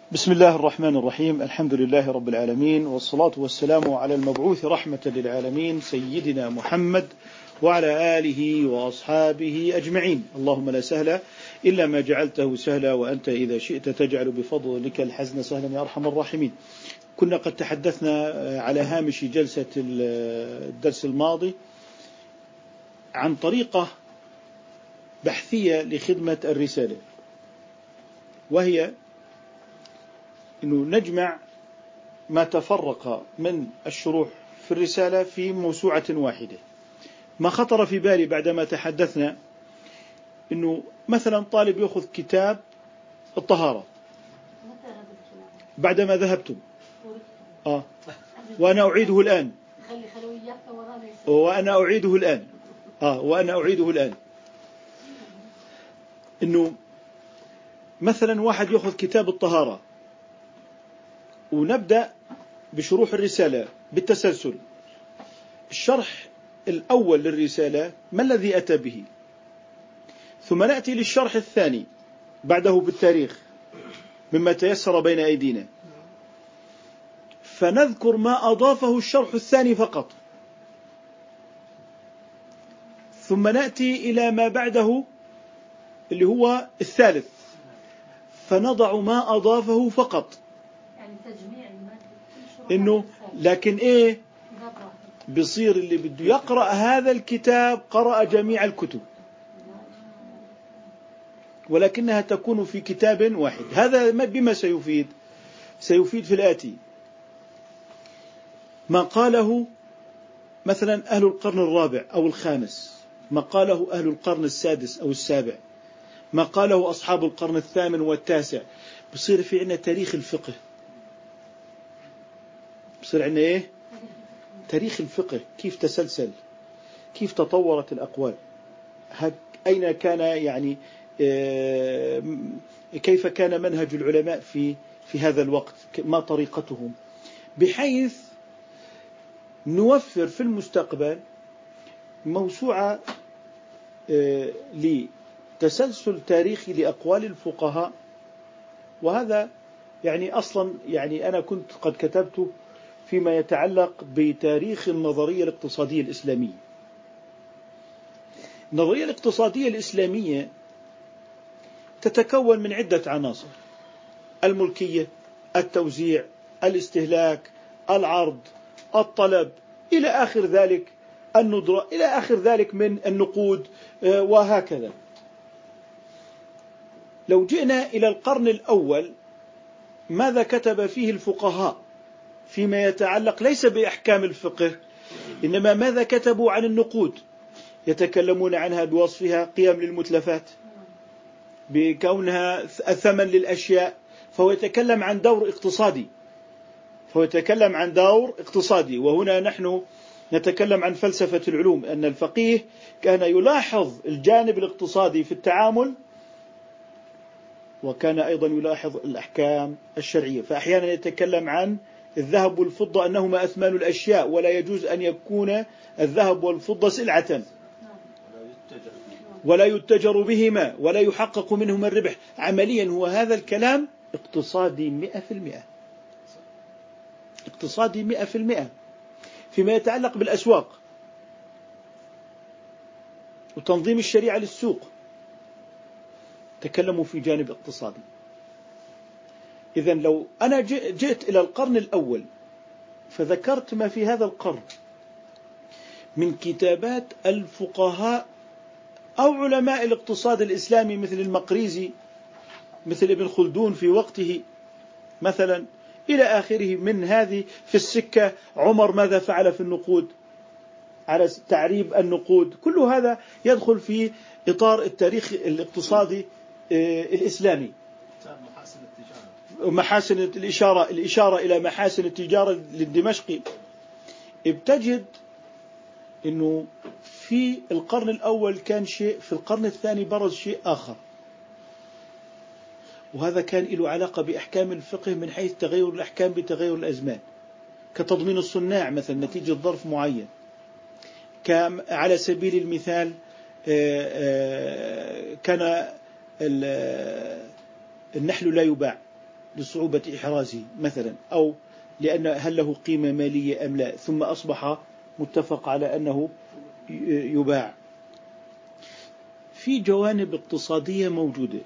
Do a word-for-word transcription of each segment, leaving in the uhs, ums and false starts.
بسم الله الرحمن الرحيم. الحمد لله رب العالمين، والصلاة والسلام على المبعوث رحمة للعالمين سيدنا محمد وعلى آله وأصحابه أجمعين. اللهم لا سهل إلا ما جعلته سهلا، وأنت إذا شئت تجعل بفضلك الحزن سهلا يا أرحم الراحمين. كنا قد تحدثنا على هامش جلسة الدرس الماضي عن طريقة بحثية لخدمة الرسالة، وهي أنه نجمع ما تفرق من الشروح في الرسالة في موسوعة واحدة. ما خطر في بالي بعدما تحدثنا أنه مثلا طالب يأخذ كتاب الطهارة بعدما ذهبتم آه وأنا أعيده الآن وأنا أعيده الآن آه وأنا أعيده الآن أنه مثلا واحد يأخذ كتاب الطهارة ونبدأ بشروح الرسالة بالتسلسل. الشرح الأول للرسالة ما الذي أتى به، ثم نأتي للشرح الثاني بعده بالتاريخ مما تيسر بين أيدينا، فنذكر ما أضافه الشرح الثاني فقط، ثم نأتي إلى ما بعده اللي هو الثالث فنضع ما أضافه فقط. إنه لكن إيه بصير اللي بده يقرأ هذا الكتاب قرأ جميع الكتب، ولكنها تكون في كتاب واحد. هذا بما سيفيد سيفيد في الآتي: ما قاله مثلا أهل القرن الرابع أو الخامس، ما قاله أهل القرن السادس أو السابع، ما قاله أصحاب القرن الثامن والتاسع. بصير في عنا تاريخ الفقه، بصير عنا إيه تاريخ الفقه، كيف تسلسل، كيف تطورت الأقوال، أين كان يعني كيف كان منهج العلماء في في هذا الوقت، ما طريقتهم، بحيث نوفر في المستقبل موسوعة لتسلسل تاريخي لأقوال الفقهاء. وهذا يعني أصلا يعني أنا كنت قد كتبت فيما يتعلق بتاريخ النظرية الاقتصادية الإسلامية. النظرية الاقتصادية الإسلامية تتكون من عدة عناصر: الملكية، التوزيع، الاستهلاك، العرض، الطلب، إلى آخر ذلك، الندرة، إلى آخر ذلك من النقود، وهكذا. لو جئنا إلى القرن الأول ماذا كتب فيه الفقهاء فيما يتعلق ليس بأحكام الفقه، إنما ماذا كتبوا عن النقود؟ يتكلمون عنها بوصفها قيم للمتلفات، بكونها الثمن للأشياء، فهو يتكلم عن دور اقتصادي، فهو يتكلم عن دور اقتصادي. وهنا نحن نتكلم عن فلسفة العلوم، أن الفقيه كان يلاحظ الجانب الاقتصادي في التعامل، وكان أيضا يلاحظ الأحكام الشرعية. فأحيانا يتكلم عن الذهب والفضة أنهما أثمان الأشياء، ولا يجوز أن يكون الذهب والفضة سلعة ولا يتجر بهما ولا يحقق منهما الربح. عمليا هو هذا الكلام اقتصادي مئة في المئة، اقتصادي مئة في المئة. فيما يتعلق بالأسواق وتنظيم الشريعة للسوق تكلموا في جانب اقتصادي. إذن لو أنا جئت إلى القرن الأول فذكرت ما في هذا القرن من كتابات الفقهاء أو علماء الاقتصاد الإسلامي مثل المقريزي، مثل ابن خلدون في وقته مثلا، إلى آخره من هذه في السكة، عمر ماذا فعل في النقود، على تعريب النقود، كل هذا يدخل في إطار التاريخ الاقتصادي الإسلامي. محاسن الإشارة الإشارة إلى محاسن التجارة للدمشقي. بتجد إنه في القرن الأول كان شيء، في القرن الثاني برز شيء آخر، وهذا كان له علاقة بأحكام الفقه من حيث تغير الأحكام بتغير الأزمان، كتضمين الصناع مثلا نتيجة ظرف معين. كان على سبيل المثال كان النحل لا يباع، لصعوبة إحرازه مثلا، أو لأن هل له قيمة مالية أم لا، ثم أصبح متفق على أنه يباع. في جوانب اقتصادية موجودة.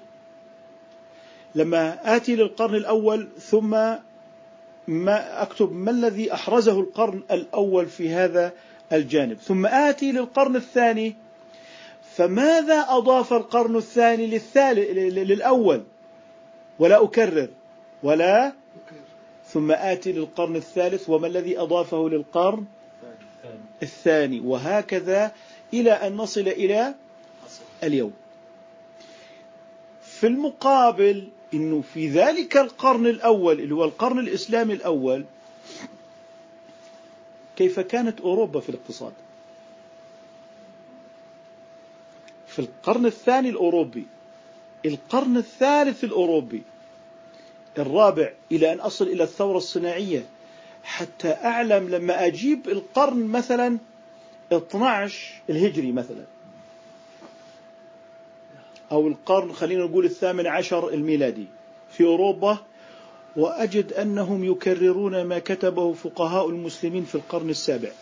لما آتي للقرن الأول ثم ما أكتب ما الذي أحرزه القرن الأول في هذا الجانب، ثم آتي للقرن الثاني فماذا أضاف القرن الثاني للثالث للأول، ولا أكرر ولا، ثم آتي للقرن الثالث وما الذي أضافه للقرن الثاني، وهكذا إلى أن نصل إلى اليوم. في المقابل إنه في ذلك القرن الأول اللي هو القرن الإسلامي الأول، كيف كانت أوروبا في الاقتصاد؟ في القرن الثاني الأوروبي، القرن الثالث الأوروبي، الرابع، إلى أن أصل إلى الثورة الصناعية، حتى أعلم لما أجيب القرن مثلا اثني عشر الهجري مثلا، أو القرن خلينا نقول الثامن عشر الميلادي في أوروبا، وأجد أنهم يكررون ما كتبه فقهاء المسلمين في القرن السابع،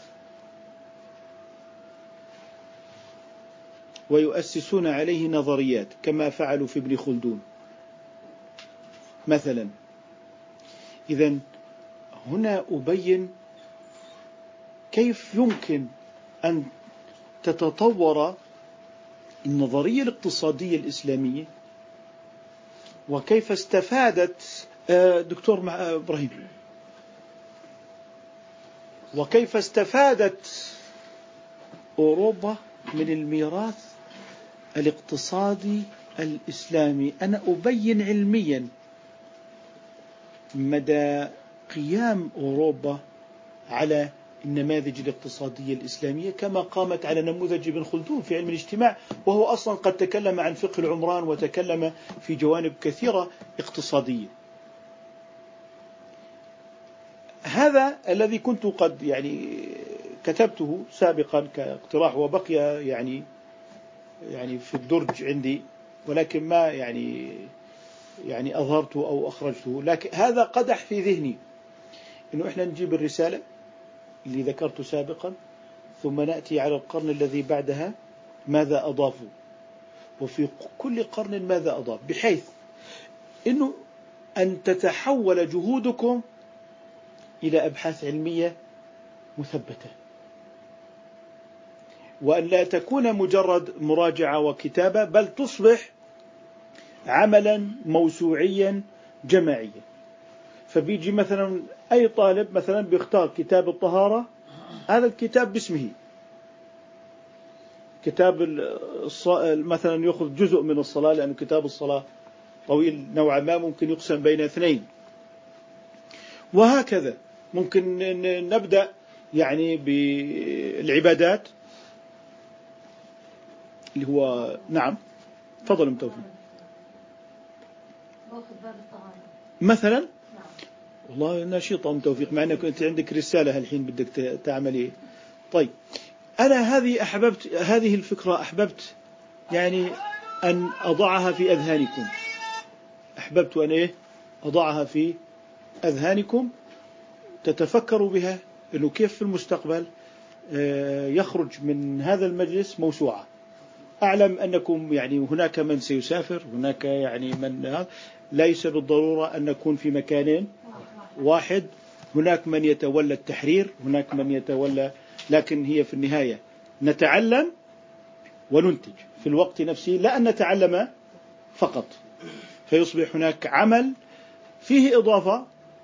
ويؤسسون عليه نظريات كما فعلوا في ابن خلدون مثلا. إذن هنا أبين كيف يمكن أن تتطور النظرية الاقتصادية الإسلامية، وكيف استفادت دكتور إبراهيم وكيف استفادت أوروبا من الميراث الاقتصادي الإسلامي. أنا أبين علميا مدى قيام أوروبا على النماذج الاقتصادية الإسلامية، كما قامت على نموذج ابن خلدون في علم الاجتماع، وهو أصلا قد تكلم عن فقه العمران وتكلم في جوانب كثيرة اقتصادية. هذا الذي كنت قد يعني كتبته سابقا كاقتراح، وبقي يعني يعني في الدرج عندي، ولكن ما يعني يعني أظهرته أو أخرجته. لكن هذا قدح في ذهني إنه إحنا نجيب الرسالة اللي ذكرت سابقا، ثم نأتي على القرن الذي بعدها ماذا أضافوا، وفي كل قرن ماذا أضاف، بحيث إنه أن تتحول جهودكم إلى أبحاث علمية مثبتة، وأن لا تكون مجرد مراجعة وكتابة، بل تصبح عملا موسوعيا جماعيا. فبيجي مثلا أي طالب مثلا بيختار كتاب الطهارة، هذا الكتاب باسمه، كتاب الص... مثلا يأخذ جزء من الصلاة، لأن كتاب الصلاة طويل نوعا ما، ممكن يقسم بين اثنين، وهكذا. ممكن نبدأ يعني بالعبادات اللي هو نعم تفضل متوفي مثلا. والله نشيطة متوفيق، مع أنك أنت عندك رسالة الحين بدك تعملي. طيب أنا هذه أحببت هذه الفكرة، أحببت يعني أن أضعها في أذهانكم، أحببت أن إيه أضعها في أذهانكم تتفكروا بها، إنه كيف في المستقبل يخرج من هذا المجلس موسوعة. أعلم أنكم يعني هناك من سيسافر، هناك يعني من ليس بالضرورة أن نكون في مكان واحد، هناك من يتولى التحرير، هناك من يتولى، لكن هي في النهاية نتعلم وننتج في الوقت نفسه، لا أن نتعلم فقط، فيصبح هناك عمل فيه إضافة.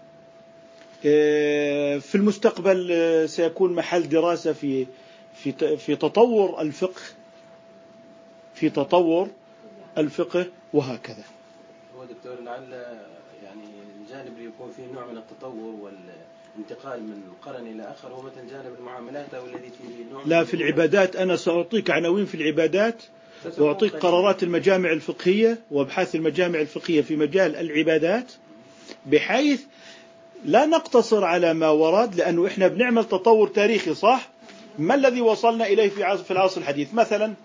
في المستقبل سيكون محل دراسة في في في تطور الفقه، في تطور الفقه وهكذا. هو دكتور لعل يعني الجانب اللي يكون فيه نوع من التطور والانتقال من قرن إلى آخر هو مثل جانب المعاملات، أو الذي فيه نوع لا في العبادات. أنا سأعطيك عناوين في العبادات، وأعطيك قرارات المجامع الفقهية وابحاث المجامع الفقهية في مجال العبادات، بحيث لا نقتصر على ما ورد، لأنه إحنا بنعمل تطور تاريخي صح. ما الذي وصلنا إليه في عصر في العصر الحديث؟ مثلا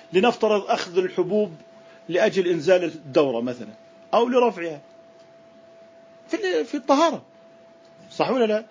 لنفترض أخذ الحبوب لأجل إنزال الدورة مثلا أو لرفعها، في في الطهارة، صح ولا لا؟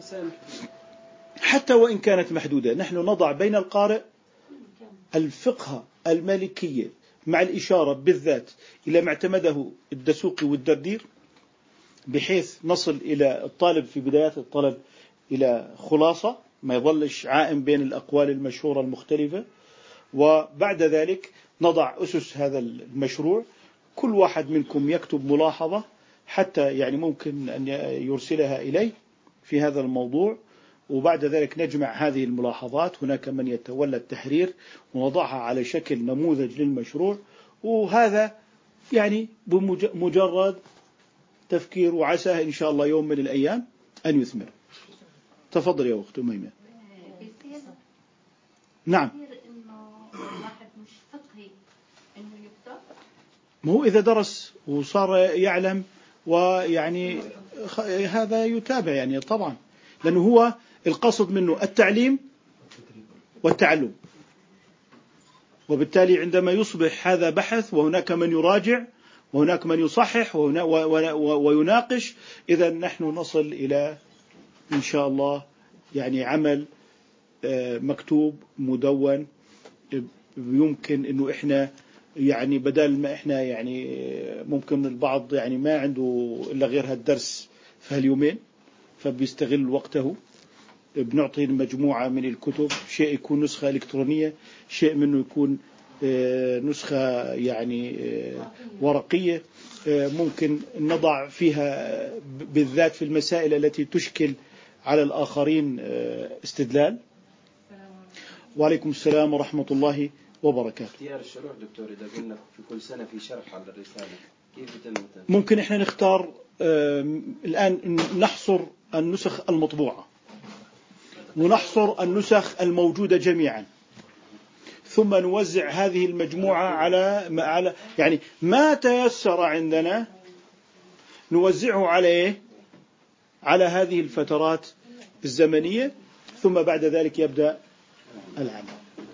حتى وإن كانت محدودة، نحن نضع بين القارئ الفقه المالكية مع الإشارة بالذات إلى ما اعتمده الدسوقي والدردير، بحيث نصل إلى الطالب في بدايات الطلب إلى خلاصة ما يظلش عائم بين الأقوال المشهورة المختلفة. وبعد ذلك نضع أسس هذا المشروع، كل واحد منكم يكتب ملاحظة حتى يعني ممكن أن يرسلها إلي في هذا الموضوع، وبعد ذلك نجمع هذه الملاحظات، هناك من يتولى التحرير ونضعها على شكل نموذج للمشروع. وهذا يعني بمجرد تفكير، وعساه إن شاء الله يوم من الأيام أن يثمر. تفضل يا أخت أميمة. نعم. ما هو إذا درس وصار يعلم ويعني هذا يتابع يعني طبعا، لأنه هو القصد منه التعليم والتعلم، وبالتالي عندما يصبح هذا بحث وهناك من يراجع وهناك من يصحح ويناقش، إذا نحن نصل إلى إن شاء الله يعني عمل مكتوب مدون، يمكن إنه إحنا يعني بدل ما إحنا يعني ممكن البعض يعني ما عنده إلا غير هالدرس في هاليومين فبيستغل وقته، بنعطي المجموعة من الكتب، شيء يكون نسخة إلكترونية، شيء منه يكون نسخة يعني ورقية، ممكن نضع فيها بالذات في المسائل التي تشكل على الآخرين استدلال. وعليكم السلام ورحمة الله وبركاته. اختيار الشروح دكتور، إذا قلنا في كل سنة في شرح على الرسالة، كيف يتم؟ ممكن إحنا نختار الآن نحصر النسخ المطبوعة ونحصر النسخ الموجودة جميعا، ثم نوزع هذه المجموعة على على يعني ما تيسر عندنا نوزعه عليه على هذه الفترات الزمنية، ثم بعد ذلك يبدأ العمل.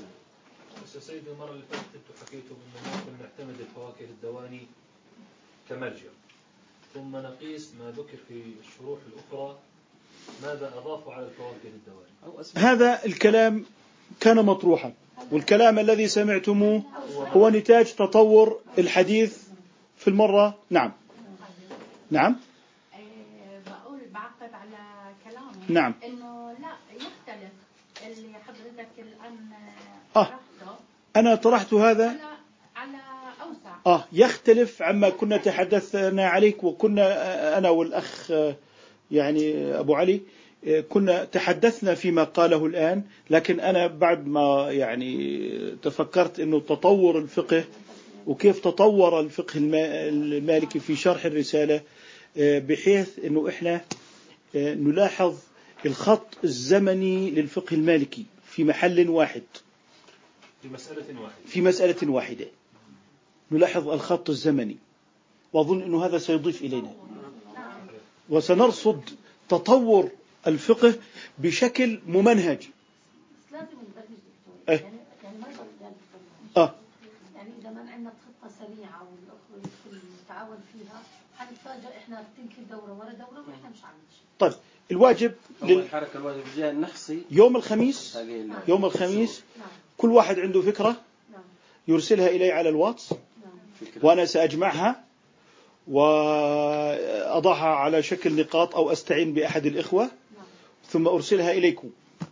سيدي المرة اللي فاتت انتم حكيتوا انه ممكن نعتمد الفواكه الدواني كمرجع، ثم نقيس ما ذكر في الشروح الأخرى ماذا أضافوا على الفواكه الدواني. هذا الكلام كان مطروحا، والكلام الذي سمعتموه هو نتاج تطور الحديث في المرة. نعم نعم بقول بعقب على كلامه. نعم. إنه لا يختلف اللي حضرتك الآن آه أنا طرحت هذا على على أوسع. آه يختلف عما كنا تحدثنا عليك، وكنا أنا والأخ يعني أبو علي كنا تحدثنا فيما قاله الآن، لكن أنا بعد ما يعني تفكرت إنه تطور الفقه وكيف تطور الفقه المالكي في شرح الرسالة، بحيث إنه إحنا نلاحظ الخط الزمني للفقه المالكي في محل واحد، في مسألة واحدة في مسألة واحدة نلاحظ الخط الزمني، وأظن أنه هذا سيضيف إلينا، وسنرصد تطور الفقه بشكل ممنهج. يعني يعني ما آه. يعني إذا ما عندنا خطة سريعة والأخوة نتعاون فيها حنتفاجأ إحنا بتنكي دورة ورا دورة وإحنا مش عاملين شيء. طيب الواجب لل... الحركة الواجب جاء النحصي يوم الخميس. يوم الخميس كل واحد عنده فكرة يرسلها إلي على الواتس، وأنا سأجمعها وأضعها على شكل نقاط أو أستعين بأحد الإخوة ثم أرسلها إليكم،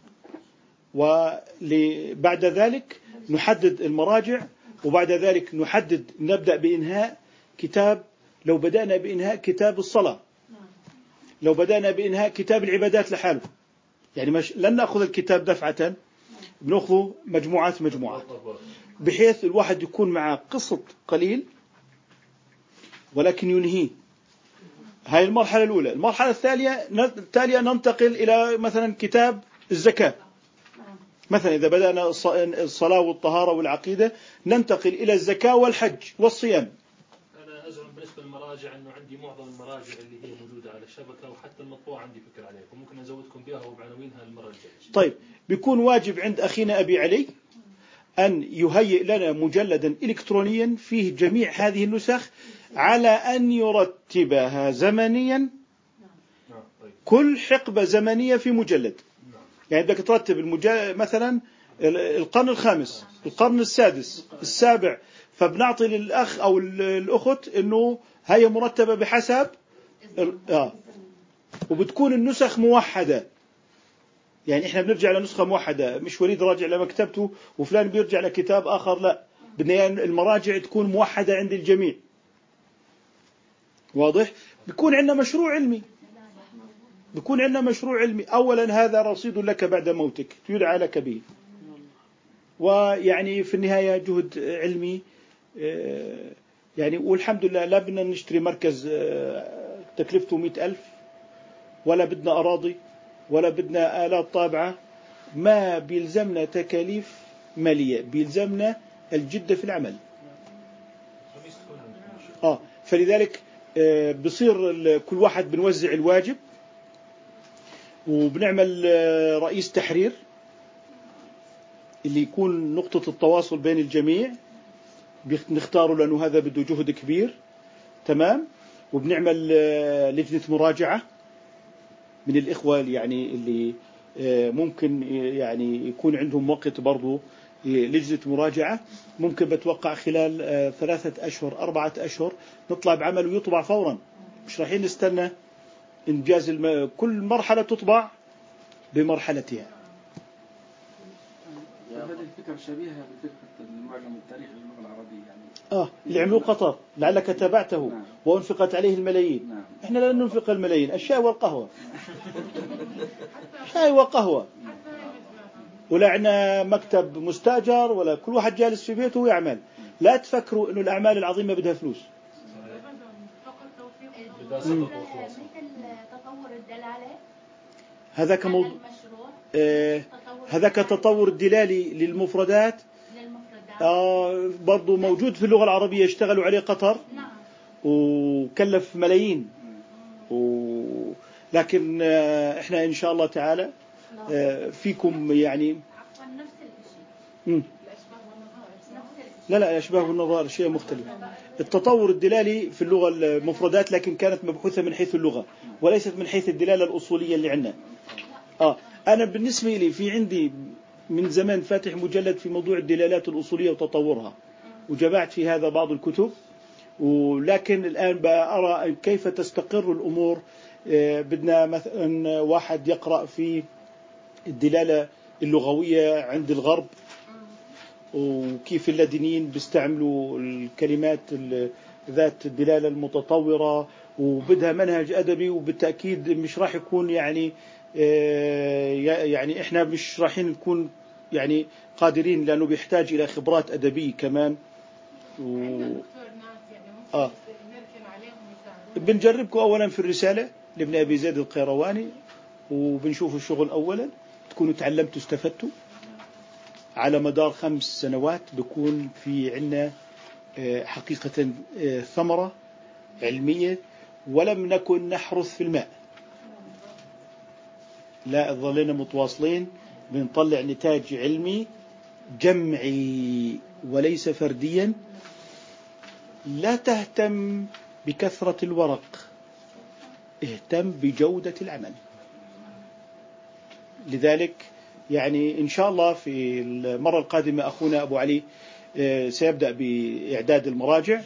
وبعد ذلك نحدد المراجع، وبعد ذلك نحدد نبدأ بإنهاء كتاب، لو بدأنا بإنهاء كتاب الصلاة، لو بدأنا بإنهاء كتاب العبادات لحاله، يعني مش لن نأخذ الكتاب دفعة، بنأخذه مجموعات مجموعات بحيث الواحد يكون مع قسط قليل ولكن ينهيه. هاي المرحلة الأولى. المرحلة الثانية التالية ننتقل إلى مثلا كتاب الزكاة مثلا، إذا بدأنا الصلاة والطهارة والعقيدة ننتقل إلى الزكاة والحج والصيام. أنا أزعم بالنسبة للمراجع أنه عندي معظم المراجع اللي هي موجودة على الشبكة، وحتى المطبوع عندي فكرة عليها، وممكن أزودكم بها وبعناوينها المرة الجاية. طيب بيكون واجب عند أخينا أبي علي أن يهيئ لنا مجلدا إلكترونيا فيه جميع هذه النسخ، على أن يرتبها زمنيا كل حقبة زمنية في مجلد. يعني بدك ترتب المجلد مثلا القرن الخامس، القرن السادس، السابع، فبنعطي للأخ أو الأخت إنه هي مرتبة بحسب آه. وبتكون النسخ موحدة. يعني إحنا بنرجع لنسخة موحدة، مش وليد راجع لمكتبته وفلان بيرجع لكتاب آخر، لا، بدنا المراجع تكون موحدة عند الجميع. واضح؟ بيكون عندنا مشروع علمي، بيكون عندنا مشروع علمي. أولا هذا رصيد لك بعد موتك يدعى لك به، ويعني في النهاية جهد علمي. يعني والحمد لله لا بدنا نشتري مركز تكلفته مئة ألف، ولا بدنا أراضي، ولا بدنا آلات طابعة. ما بيلزمنا تكاليف مالية، بيلزمنا الجدة في العمل. آه فلذلك بصير كل واحد بنوزع الواجب، وبنعمل رئيس تحرير اللي يكون نقطة التواصل بين الجميع، بنختاره لأنه هذا بده جهد كبير. تمام. وبنعمل لجنة مراجعة من الإخوة يعني اللي ممكن يعني يكون عندهم وقت برضو لجنة مراجعة. ممكن بتوقع خلال ثلاثة أشهر أربعة أشهر نطلع بعمل ويطبع فورا، مش رايحين نستنى إنجاز الم... كل مرحلة تطبع بمرحلتها. هذه الفكرة شبيهة بفكرة المعجم التاريخي للغة العربية يعني. آه اللي عملوه قطر لعلك تابعته. نعم. وانفقت عليه الملايين. نعم. إحنا لا ننفق الملايين، الشاي والقهوة. شاي وقهوة. ولا عنا مكتب مستاجر، ولا كل واحد جالس في بيته ويعمل. لا تفكروا إنه الأعمال العظيمة بدها فلوس. مثل تطور الدلالة هذاك موضوع آه هذاك التطور الدلالي للمفردات. آه برضو موجود في اللغة العربية، اشتغلوا عليه قطر. نعم. وكلف ملايين. و... لكن آه احنا إن شاء الله تعالى آه فيكم يعني نفس الشيء. لا لا الأشباه والنظائر شيء مختلف. التطور الدلالي في اللغة المفردات، لكن كانت مبحوثة من حيث اللغة وليست من حيث الدلالة الأصولية اللي عندنا. آه أنا بالنسبة لي في عندي من زمان فاتح مجلد في موضوع الدلالات الأصولية وتطورها، وجمعت في هذا بعض الكتب. ولكن الآن بأرى كيف تستقر الأمور. آه بدنا مثلا واحد يقرأ في الدلالة اللغوية عند الغرب، وكيف اللادينيين بيستعملوا الكلمات ذات الدلالة المتطورة، وبدها منهج أدبي. وبالتأكيد مش راح يكون يعني يعني إحنا مش راحين نكون يعني قادرين، لأنه بيحتاج إلى خبرات أدبية كمان. و... آه. بنجربكم أولا في الرسالة لابن أبي زيد القيرواني، وبنشوف الشغل أولا، تكونوا تعلمتوا استفدتوا. على مدار خمس سنوات بيكون في عنا حقيقة ثمرة علمية، ولم نكن نحرث في الماء، لا ظلنا متواصلين بنطلع نتاج علمي جمعي وليس فرديا. لا تهتم بكثرة الورق، اهتم بجودة العمل. لذلك يعني إن شاء الله في المرة القادمة أخونا أبو علي سيبدأ بإعداد المراجع،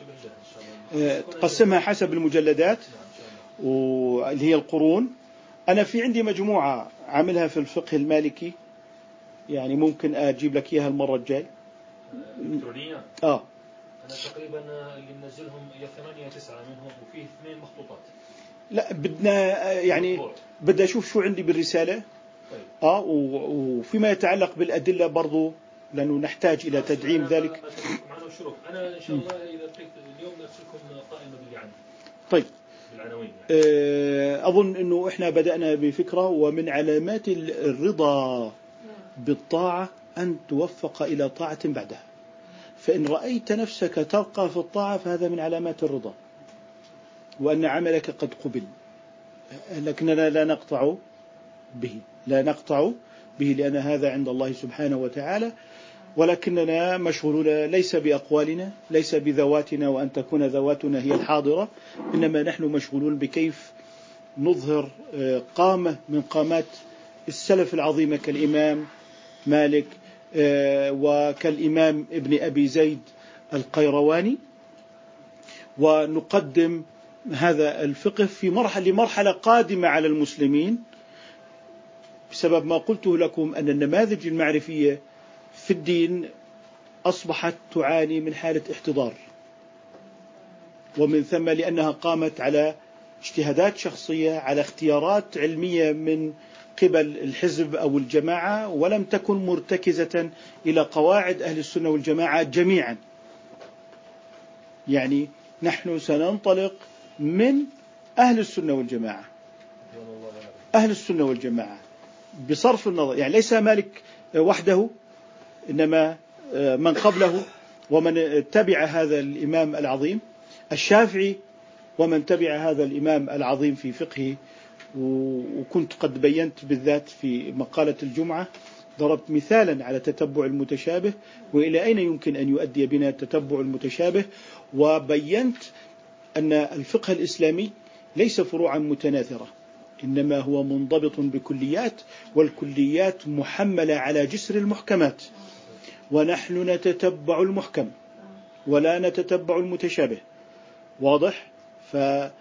قسمها حسب المجلدات واللي هي القرون. أنا في عندي مجموعة عاملها في الفقه المالكي، يعني ممكن أجيب لك إياها المرة الجاي. إلكترونيا؟ آه أنا تقريبا اللي منزلهم هي ثمانية تسعة منهم، وفيه اثنين مخطوطات. لا بدنا يعني بدي أشوف شو عندي بالرسالة. طيب. آه وفيما يتعلق بالأدلة برضو، لأنه نحتاج إلى تدعيم ذلك. معنا شروط. أنا إن شاء الله إذا بقيت اليوم نرسلكم قائمة باللي عندي. طيب. بالعناوين. أظن أنه إحنا بدأنا بفكرة. ومن علامات الرضا بالطاعة أن توفق إلى طاعة بعدها. فإن رأيت نفسك ترقى في الطاعة فهذا من علامات الرضا، وأن عملك قد قبل. لكننا لا نقطع به لا نقطع به لأن هذا عند الله سبحانه وتعالى. ولكننا مشغولون ليس بأقوالنا، ليس بذواتنا وأن تكون ذواتنا هي الحاضرة، إنما نحن مشغولون بكيف نظهر قامة من قامات السلف العظيمة كالإمام مالك وكالإمام ابن أبي زيد القيرواني، ونقدم هذا الفقه في مرحلة لمرحلة قادمة على المسلمين، بسبب ما قلته لكم أن النماذج المعرفية في الدين أصبحت تعاني من حالة احتضار، ومن ثم لأنها قامت على اجتهادات شخصية، على اختيارات علمية من قبل الحزب أو الجماعة، ولم تكن مرتكزة إلى قواعد أهل السنة والجماعة جميعا. يعني نحن سننطلق من أهل السنة والجماعة، أهل السنة والجماعة بصرف النظر، يعني ليس مالك وحده، إنما من قبله ومن تبع هذا الإمام العظيم، الشافعي ومن تبع هذا الإمام العظيم في فقهه. وكنت قد بينت بالذات في مقالة الجمعة، ضربت مثالا على تتبع المتشابه وإلى أين يمكن أن يؤدي بنا تتبع المتشابه، وبينت أن الفقه الإسلامي ليس فروعا متناثرة، إنما هو منضبط بكليات، والكليات محملة على جسر المحكمات، ونحن نتتبع المحكم ولا نتتبع المتشابه. واضح؟ ف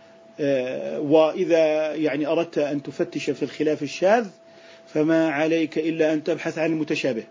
وإذا يعني أردت أن تفتش في الخلاف الشاذ فما عليك إلا أن تبحث عن المتشابه.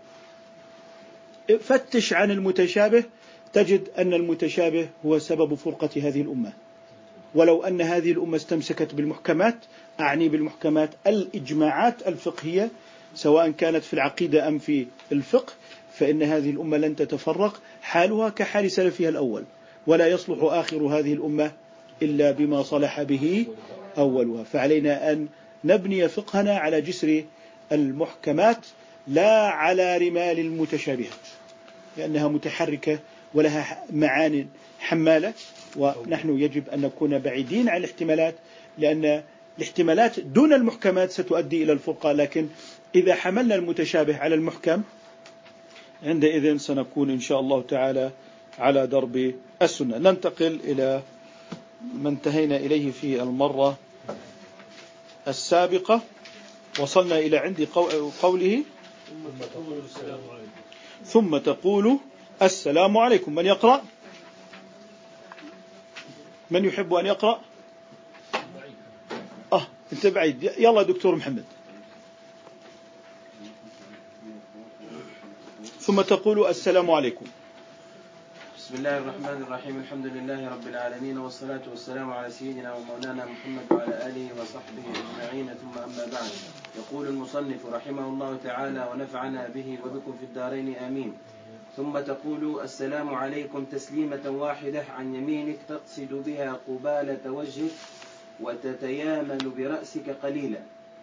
فتش عن المتشابه تجد أن المتشابه هو سبب فرقة هذه الأمة. ولو أن هذه الأمة استمسكت بالمحكمات، أعني بالمحكمات الإجماعات الفقهية سواء كانت في العقيدة أم في الفقه، فإن هذه الأمة لن تتفرق، حالها كحال سلفها الأول، ولا يصلح آخر هذه الأمة إلا بما صلح به أولها. فعلينا أن نبني فقهنا على جسر المحكمات لا على رمال المتشابهات، لأنها متحركة ولها معان حمالة، ونحن يجب أن نكون بعيدين عن الاحتمالات، لأن الاحتمالات دون المحكمات ستؤدي إلى الفرقة. لكن إذا حملنا المتشابه على المحكم عندئذ سنكون إن شاء الله تعالى على درب السنة. ننتقل إلى ما انتهينا إليه في المرة السابقة. وصلنا إلى عند قوله ثم تقول السلام عليكم. من يقرأ؟ من يحب أن يقرأ؟ آه أنت بعيد، يلا دكتور محمد. ثم تقول السلام عليكم. بسم الله الرحمن الرحيم. الحمد لله رب العالمين، والصلاة والسلام على سيدنا ومولانا محمد وعلى آله وصحبه أجمعين، ثم أما بعد. يقول المصنف رحمه الله تعالى ونفعنا به وبكم في الدارين آمين. ثم تقول السلام عليكم تسليمة واحدة عن يمينك تقصد بها قبالة وجهك وتتيامن برأسك قليلا.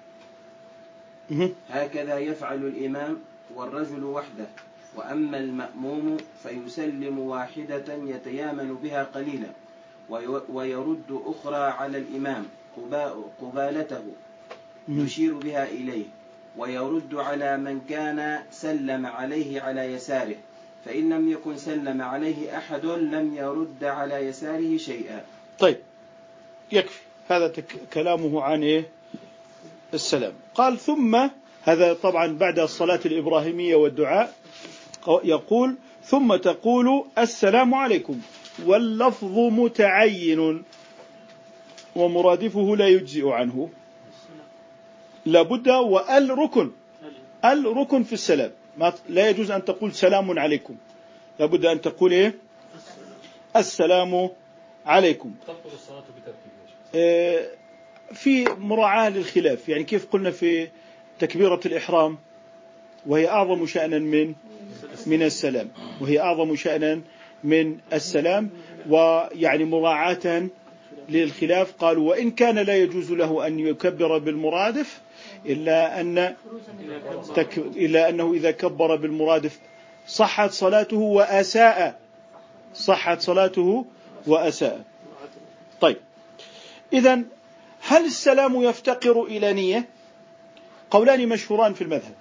هكذا يفعل الإمام والرجل وحده، وأما المأموم فيسلم واحدة يتيامن بها قليلا ويرد أخرى على الإمام قبالته يشير بها إليه، ويرد على من كان سلم عليه على يساره، فإن لم يكن سلم عليه أحد لم يرد على يساره شيئا. طيب يكفي هذا كلامه عن إيه؟ السلام. قال ثم، هذا طبعا بعد الصلاة الإبراهيمية والدعاء، يقول ثم تقول السلام عليكم، واللفظ متعين ومرادفه لا يجزئ عنه، لابد وال ركن، ال ركن في السلام، لا يجوز أن تقول سلام عليكم، لابد أن تقول إيه؟ السلام عليكم. تبطل الصلاة بترتيب في مراعاة للخلاف، يعني كيف قلنا في تكبيرة الإحرام وهي أعظم شأنا من من السلام، وهي أعظم شأنا من السلام، ويعني مراعاة للخلاف قالوا وإن كان لا يجوز له أن يكبر بالمرادف إلا أن تك... إلا أنه إذا كبر بالمرادف صحت صلاته وأساء، صحت صلاته وأساء. طيب إذن هل السلام يفتقر إلى نية؟ قولان مشهوران في المذهب،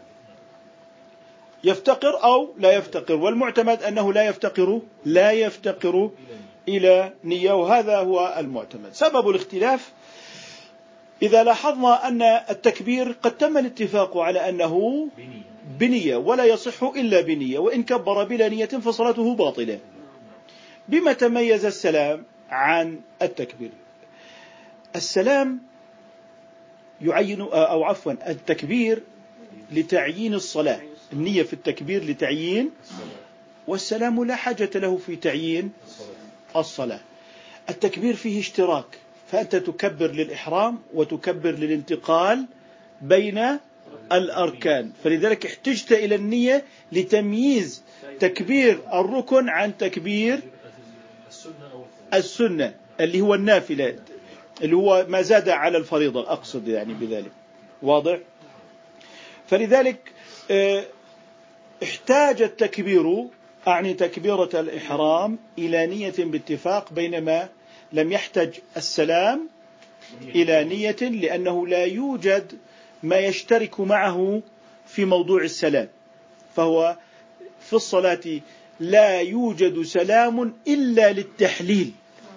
يفتقر أو لا يفتقر، والمعتمد أنه لا يفتقر لا يفتقر إلى نية، وهذا هو المعتمد. سبب الاختلاف إذا لاحظنا أن التكبير قد تم الاتفاق على أنه بنية. بنية ولا يصح إلا بنية، وإن كبر بلا نية فصلاته باطلة. بما تميز السلام عن التكبير؟ السلام يعين أو عفوا التكبير لتعيين الصلاة، النية في التكبير لتعيين، والسلام لا حاجة له في تعيين الصلاة. التكبير فيه اشتراك، فأنت تكبر للإحرام وتكبر للانتقال بين الأركان، فلذلك احتجت إلى النية لتمييز تكبير الركن عن تكبير السنة اللي هو النافلة، اللي هو ما زاد على الفريضة، أقصد يعني بذلك. واضح؟ فلذلك احتاج التكبير، أعني تكبيرة الإحرام، إلى نية باتفاق، بينما لم يحتج السلام إلى نية، لأنه لا يوجد ما يشترك معه في موضوع السلام. فهو في الصلاة لا يوجد سلام إلا للتحليل،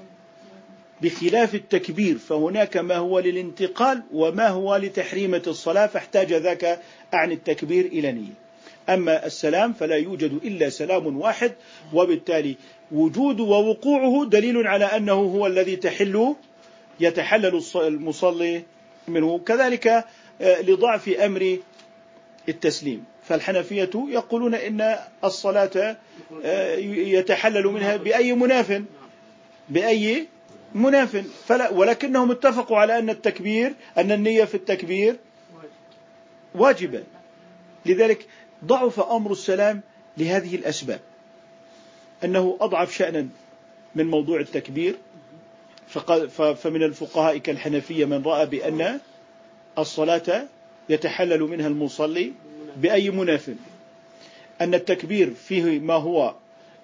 بخلاف التكبير فهناك ما هو للانتقال وما هو لتحريمة الصلاة، فاحتاج ذاك عن التكبير إلى نية. أما السلام فلا يوجد إلا سلام واحد، وبالتالي وجود ووقوعه دليل على أنه هو الذي تحل يتحلل المصلي منه. كذلك لضعف أمر التسليم، فالحنفية يقولون إن الصلاة يتحلل منها بأي مناف بأي مناف فلا، ولكنهم اتفقوا على أن التكبير أن النية في التكبير واجبة. لذلك ضعف أمر السلام لهذه الأسباب، أنه أضعف شأنا من موضوع التكبير. فمن الفقهاء كالحنفية من رأى بأن الصلاة يتحلل منها المصلي بأي مناف، أن التكبير فيه ما هو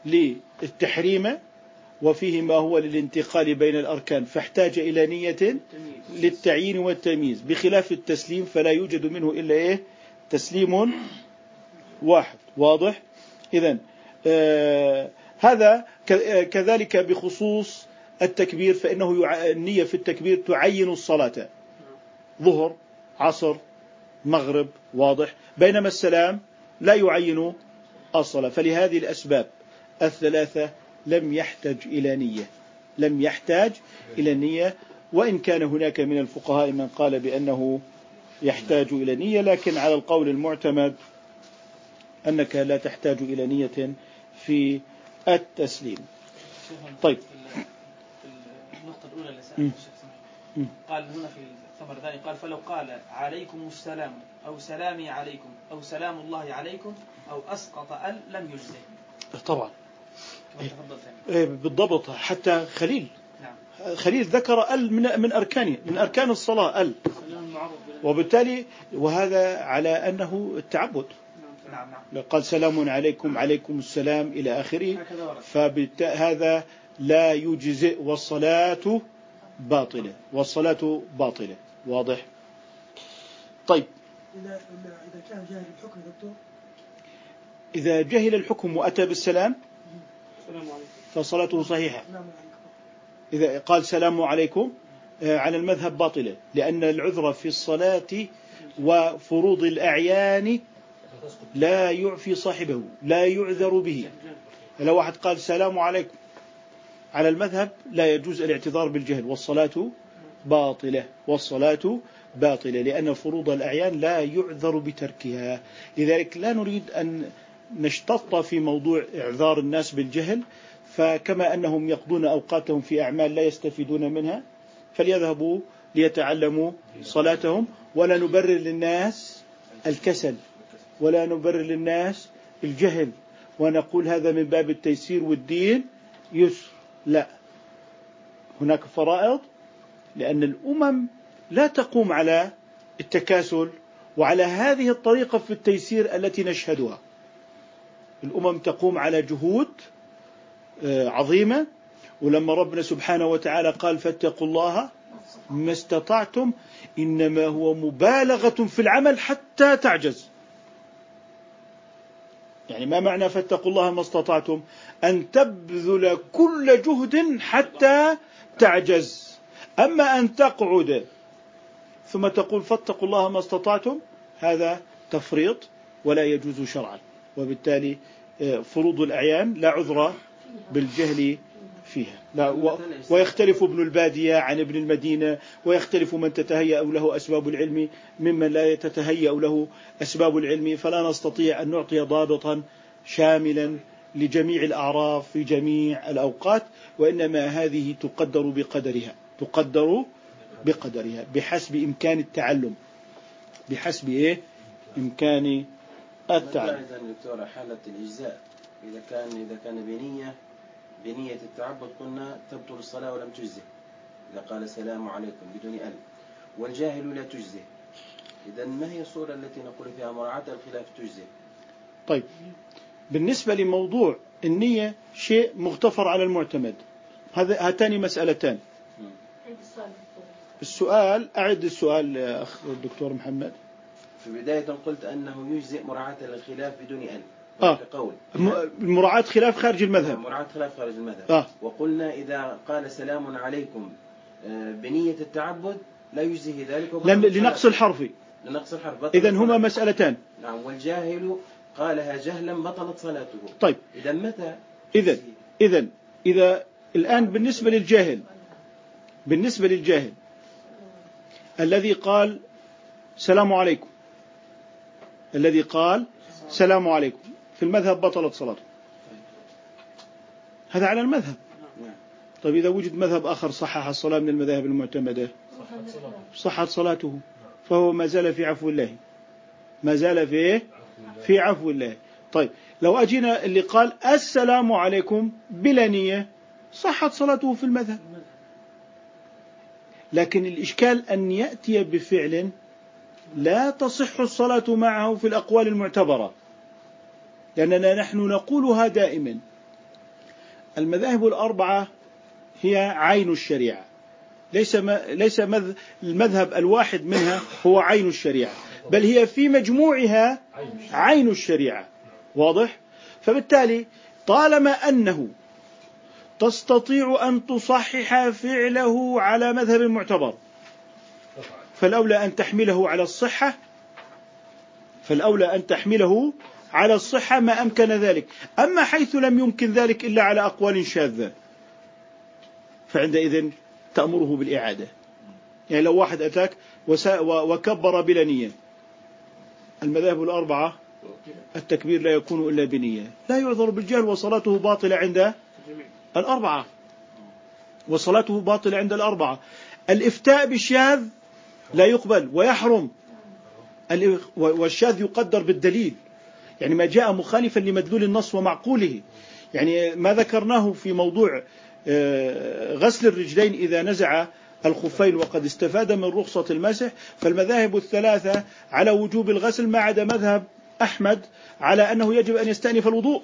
للتحريم وفيه ما هو للانتقال بين الأركان، فاحتاج إلى نية للتعيين والتمييز، بخلاف التسليم فلا يوجد منه إلا إيه؟ تسليم واحد. واضح؟ إذن آه هذا كذلك بخصوص التكبير، فإنه النية في التكبير تعين الصلاة، ظهر، عصر، مغرب. واضح؟ بينما السلام لا يعين الصلاة. فلهذه الأسباب الثلاثة لم يحتاج إلى نية، لم يحتاج إلى نية، وإن كان هناك من الفقهاء من قال بأنه يحتاج إلى نية، لكن على القول المعتمد أنك لا تحتاج إلى نية في التسليم. طيب، النقطة الأولى اللي سألت الشيخ قال هنا في الثمر الثاني، قال فلو قال عليكم السلام أو سلامي عليكم أو سلام الله عليكم أو أسقط ال لم يجزه. طبعا بالضبط. حتى خليل نعم. خليل ذكر ال من من أركانه، من أركان الصلاة ال، وبالتالي وهذا على أنه التعبد. نعم نعم. قال سلام عليكم عليكم السلام إلى آخره، فهذا لا يجزئ، والصلاة باطلة، والصلاة باطلة. واضح؟ طيب، إذا إذا كان جاهل الحكم دكتور، إذا جهل الحكم وأتى بالسلام فصلاته صحيحة. إذا قال سلام عليكم على المذهب باطلة، لأن العذر في الصلاة وفروض الأعيان لا يعفي صاحبه، لا يعذر به. لو واحد قال سلام عليكم على المذهب لا يجوز الاعتذار بالجهل، والصلاة باطلة، والصلاة باطلة، لأن فروض الأعيان لا يعذر بتركها. لذلك لا نريد أن نشتط في موضوع إعذار الناس بالجهل، فكما أنهم يقضون أوقاتهم في أعمال لا يستفيدون منها فليذهبوا ليتعلموا صلاتهم، ولا نبرر للناس الكسل ولا نبرر للناس الجهل ونقول هذا من باب التيسير والدين يسر. لا، هناك فرائض، لأن الأمم لا تقوم على التكاسل وعلى هذه الطريقة في التيسير التي نشهدها. الأمم تقوم على جهود عظيمة، ولما ربنا سبحانه وتعالى قال فاتقوا الله ما استطعتم، إنما هو مبالغة في العمل حتى تعجز. يعني ما معنى فاتقوا الله ما استطعتم؟ أن تبذل كل جهد حتى تعجز. أما أن تقعد ثم تقول فاتقوا الله ما استطعتم، هذا تفريط ولا يجوز شرعا. وبالتالي فروض الأعيان لا عذر بالجهل فيها. لا و... ويختلف ابن البادية عن ابن المدينة، ويختلف من تتهيأ له أسباب العلم ممن لا تتهيأ له أسباب العلم، فلا نستطيع أن نعطي ضابطا شاملا لجميع الأعراف في جميع الأوقات، وإنما هذه تقدر بقدرها، تقدر بقدرها بحسب إمكان التعلم، بحسب إيه؟ إمكان التعلم. دكتور حالة الإجزاء إذا كان إذا كان بنية بنية التعبد قلنا تبطل الصلاة ولم تجزه، إذا قال السلام عليكم بدون ألف، والجاهل لا تجزه، إذا ما هي الصورة التي نقول فيها مراعاة الخلاف تجزه؟ طيب بالنسبة لموضوع النية شيء مغتفر على المعتمد، هذا هاتان مسألتان. السؤال أعد السؤال أخ الدكتور محمد. في بداية قلت أنه يجزئ مراعاة الخلاف بدون ألف. آه. قول مراعاة خلاف خارج المذهب. مراعاة خلاف خارج المذهب. آه. وقلنا إذا قال سلام عليكم بنية التعبد لا يجزيه ذلك لنقص الحرف. لنقص الحرف. إذن هما مسألتان. نعم. والجاهل قالها جهلا بطلت صلاته. طيب. إذا متى؟ إذن إذن إذا الآن بالنسبة للجاهل بالنسبة للجاهل الذي قال سلام عليكم الذي قال سلام عليكم في المذهب بطلت صلاته، هذا على المذهب. طيب إذا وجد مذهب آخر صحح الصلاة من المذاهب المعتمدة صحت صلاته، فهو ما زال في عفو الله، ما زال في في عفو الله. طيب لو أجينا اللي قال السلام عليكم بلا نية صحت صلاته في المذهب، لكن الإشكال أن يأتي بفعل لا تصح الصلاة معه في الأقوال المعتبرة، لأننا نحن نقولها دائما. المذاهب الأربعة هي عين الشريعة، ليس ليس المذهب الواحد منها هو عين الشريعة، بل هي في مجموعها عين الشريعة. واضح؟ فبالتالي طالما أنه تستطيع أن تصحح فعله على مذهب معتبر، فالأولى أن تحمله على الصحة فالأولى أن تحمله على الصحة ما أمكن ذلك. أما حيث لم يمكن ذلك إلا على أقوال شاذة فعندئذ تأمره بالإعادة. يعني لو واحد أتاك وكبر بلا نية، المذاهب الأربعة التكبير لا يكون إلا بنية، لا يعذر بالجهل وصلاته باطلة عند الأربعة وصلاته باطلة عند الأربعة. الإفتاء بالشاذ لا يقبل ويحرم، والشاذ يقدر بالدليل، يعني ما جاء مخالفا لمدلول النص ومعقوله. يعني ما ذكرناه في موضوع غسل الرجلين إذا نزع الخفين وقد استفاد من رخصة المسح، فالمذاهب الثلاثة على وجوب الغسل ما عدا مذهب أحمد على أنه يجب أن يستأنف الوضوء،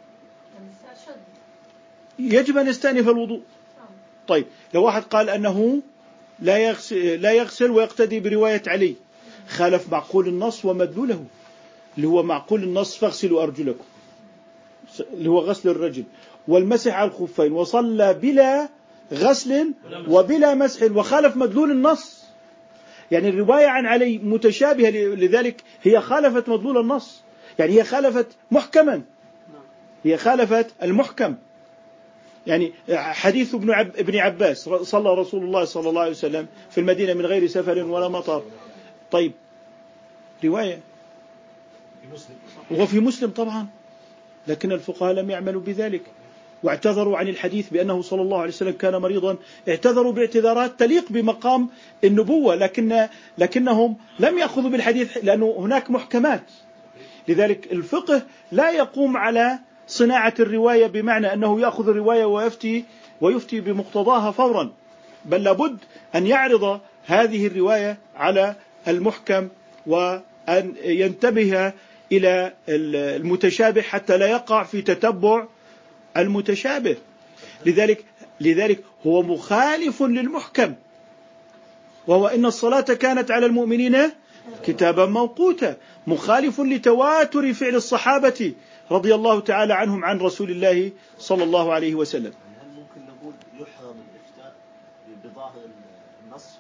يجب أن يستأنف الوضوء. طيب لو واحد قال أنه لا يغسل, لا يغسل ويقتدي برواية علي، خالف معقول النص ومدلوله اللي هو معقول النص فاغسلوا أرجلكم اللي هو غسل الرجل والمسح على الخفين، وصلى بلا غسل وبلا مسح وخالف مدلول النص. يعني الرواية عن علي متشابهة، لذلك هي خالفت مدلول النص، يعني هي خالفت محكما، هي خالفت المحكم. يعني حديث ابن عب ابن عباس صلى رسول الله صلى الله عليه وسلم في المدينة من غير سفر ولا مطر. طيب رواية وهو في مسلم طبعا، لكن الفقهاء لم يعملوا بذلك واعتذروا عن الحديث بأنه صلى الله عليه وسلم كان مريضا، اعتذروا باعتذارات تليق بمقام النبوة، لكن لكنهم لم يأخذوا بالحديث لأنه هناك محكمات. لذلك الفقه لا يقوم على صناعة الرواية بمعنى أنه يأخذ الرواية ويفتي ويفتي بمقتضاها فورا، بل لابد أن يعرض هذه الرواية على المحكم وأن ينتبه إلى المتشابه حتى لا يقع في تتبع المتشابه. لذلك لذلك هو مخالف للمحكم، وهو إن الصلاة كانت على المؤمنين كتابا موقوتا، مخالف لتواتر فعل الصحابة رضي الله تعالى عنهم عن رسول الله صلى الله عليه وسلم. هل ممكن نقول يحرم الإفتاء بظاهر النص دون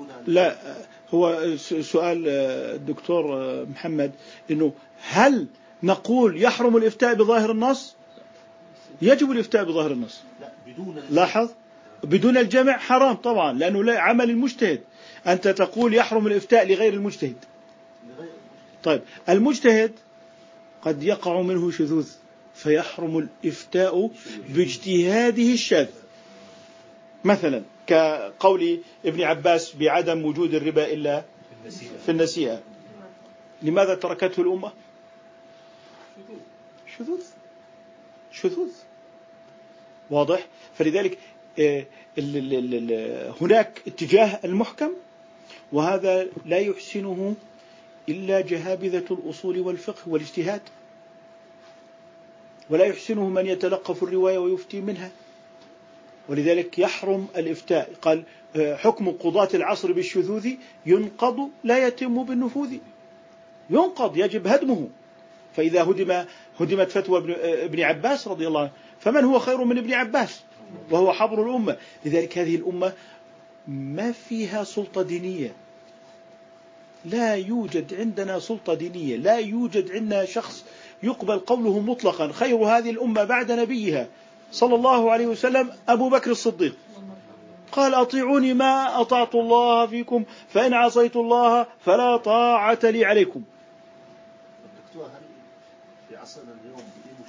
لا، هو سؤال الدكتور محمد إنه هل نقول يحرم الإفتاء بظاهر النص؟ يجب الإفتاء بظاهر النص. لاحظ، بدون الجمع حرام طبعا، لأنه لا عمل المجتهد. أنت تقول يحرم الإفتاء لغير المجتهد. طيب المجتهد قد يقع منه شذوذ فيحرم الإفتاء باجتهاده الشاذ، مثلا كقول ابن عباس بعدم وجود الربا إلا في النسيئة. لماذا تركته الأمة؟ شذوذ شذوذ واضح. فلذلك هناك اتجاه المحكم، وهذا لا يحسنه إلا جهابذة الأصول والفقه والاجتهاد، ولا يحسنه من يتلقف الرواية ويفتي منها. ولذلك يحرم الإفتاء. قال حكم قضاة العصر بالشذوذ ينقض لا يتم بالنفوذ. ينقض، يجب هدمه. فإذا هدم هدمت فتوى ابن عباس رضي الله عنه، فمن هو خير من ابن عباس وهو حبر الأمة؟ لذلك هذه الأمة ما فيها سلطة دينية، لا يوجد عندنا سلطة دينية، لا يوجد عندنا شخص يقبل قوله مطلقا. خير هذه الأمة بعد نبيها صلى الله عليه وسلم أبو بكر الصديق، قال أطيعوني ما أطعت الله فيكم، فإن عصيت الله فلا طاعة لي عليكم. في عصرنا اليوم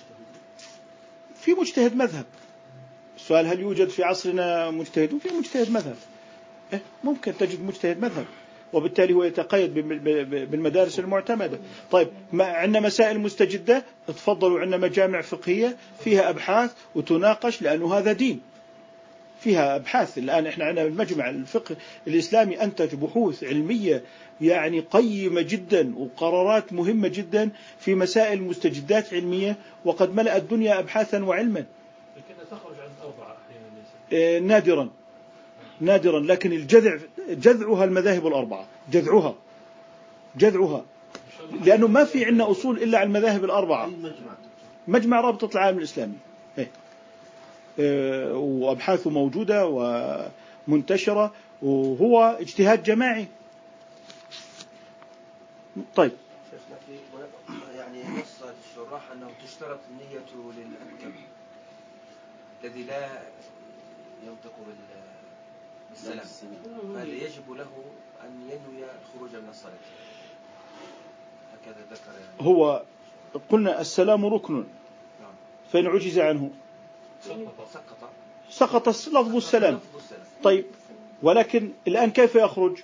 في مجتهد مذهب. السؤال هل يوجد في عصرنا مجتهد؟ في مجتهد مذهب، إيه؟ ممكن تجد مجتهد مذهب، وبالتالي هو يتقيد بالمدارس المعتمدة. طيب ما عندنا مسائل مستجدة، تفضلوا، عندنا مجامع فقهية فيها أبحاث وتناقش، لأنه هذا دين، فيها أبحاث. الآن إحنا عندنا المجمع الفقه الإسلامي أنتج بحوث علمية يعني قيمة جدا وقرارات مهمة جدا في مسائل مستجدات علمية، وقد ملأ الدنيا أبحاثا وعلما. لكنها تخرج عن أربعة أحيانا نادرا نادرا، لكن الجذع جذعها المذاهب الأربعة، جذعها جذعها لأنه ما في عندنا أصول إلا على المذاهب الأربعة. مجمع رابطة العالم الإسلامي، وأبحاثه موجودة ومنتشرة، وهو اجتهاد جماعي. طيب يعني نص الشراح أنه تشترط النية للأكل الذي لا ينطق بالسلام، هذا يجب له أن ينوي الخروج من الصلاة، هكذا ذكر. هو قلنا السلام ركن، فإن عجز عنه سقط لفظ السلام. طيب ولكن الآن كيف يخرج؟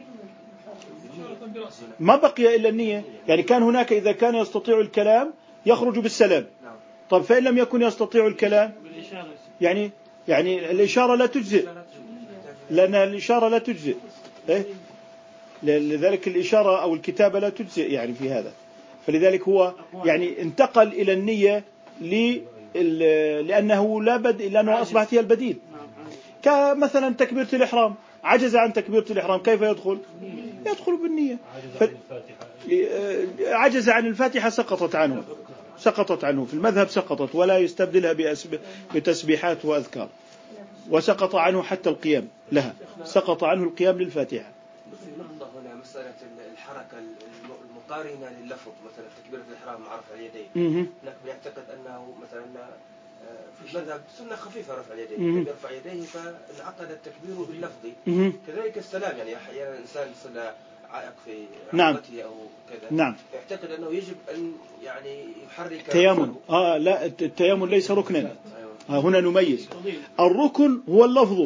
ما بقي إلا النية. يعني كان هناك إذا كان يستطيع الكلام يخرج بالسلام. طيب فإن لم يكن يستطيع الكلام يعني يعني الإشارة لا تجزئ، لأن الإشارة لا تجزئ، إيه؟ لذلك الإشارة أو الكتابة لا تجزئ يعني في هذا. فلذلك هو يعني انتقل إلى النية لأنه لا بد، لأنه أصبحت هي البديل. كمثلا تكبيرة الإحرام، عجز عن تكبيرة الإحرام، كيف يدخل؟ يدخل بالنية. ف... عجز عن الفاتحة سقطت عنه سقطت عنه في المذهب سقطت، ولا يستبدلها بأسب... بتسبيحات وأذكار. وسقط عنه حتى القيام لها، سقط عنه القيام للفاتحة. هنا مسألة الحركة المقارنة لللفظ، مثلا تكبيرة الإحرام مع رفع اليدين، هناك بيعتقد أنه مثلا في المذهب سنة خفيفة رفع اليدين، يرفع يديه فانعقد التكبير باللفظ. كذلك السلام، يعني أحيانا الإنسان صلى عائق في عقبته أو كذا، نعم، يعتقد أنه يجب أن يعني يحرك تيامن. آه لا، التيامن ليس ركنا. آه هنا نميز، الركن هو اللفظ،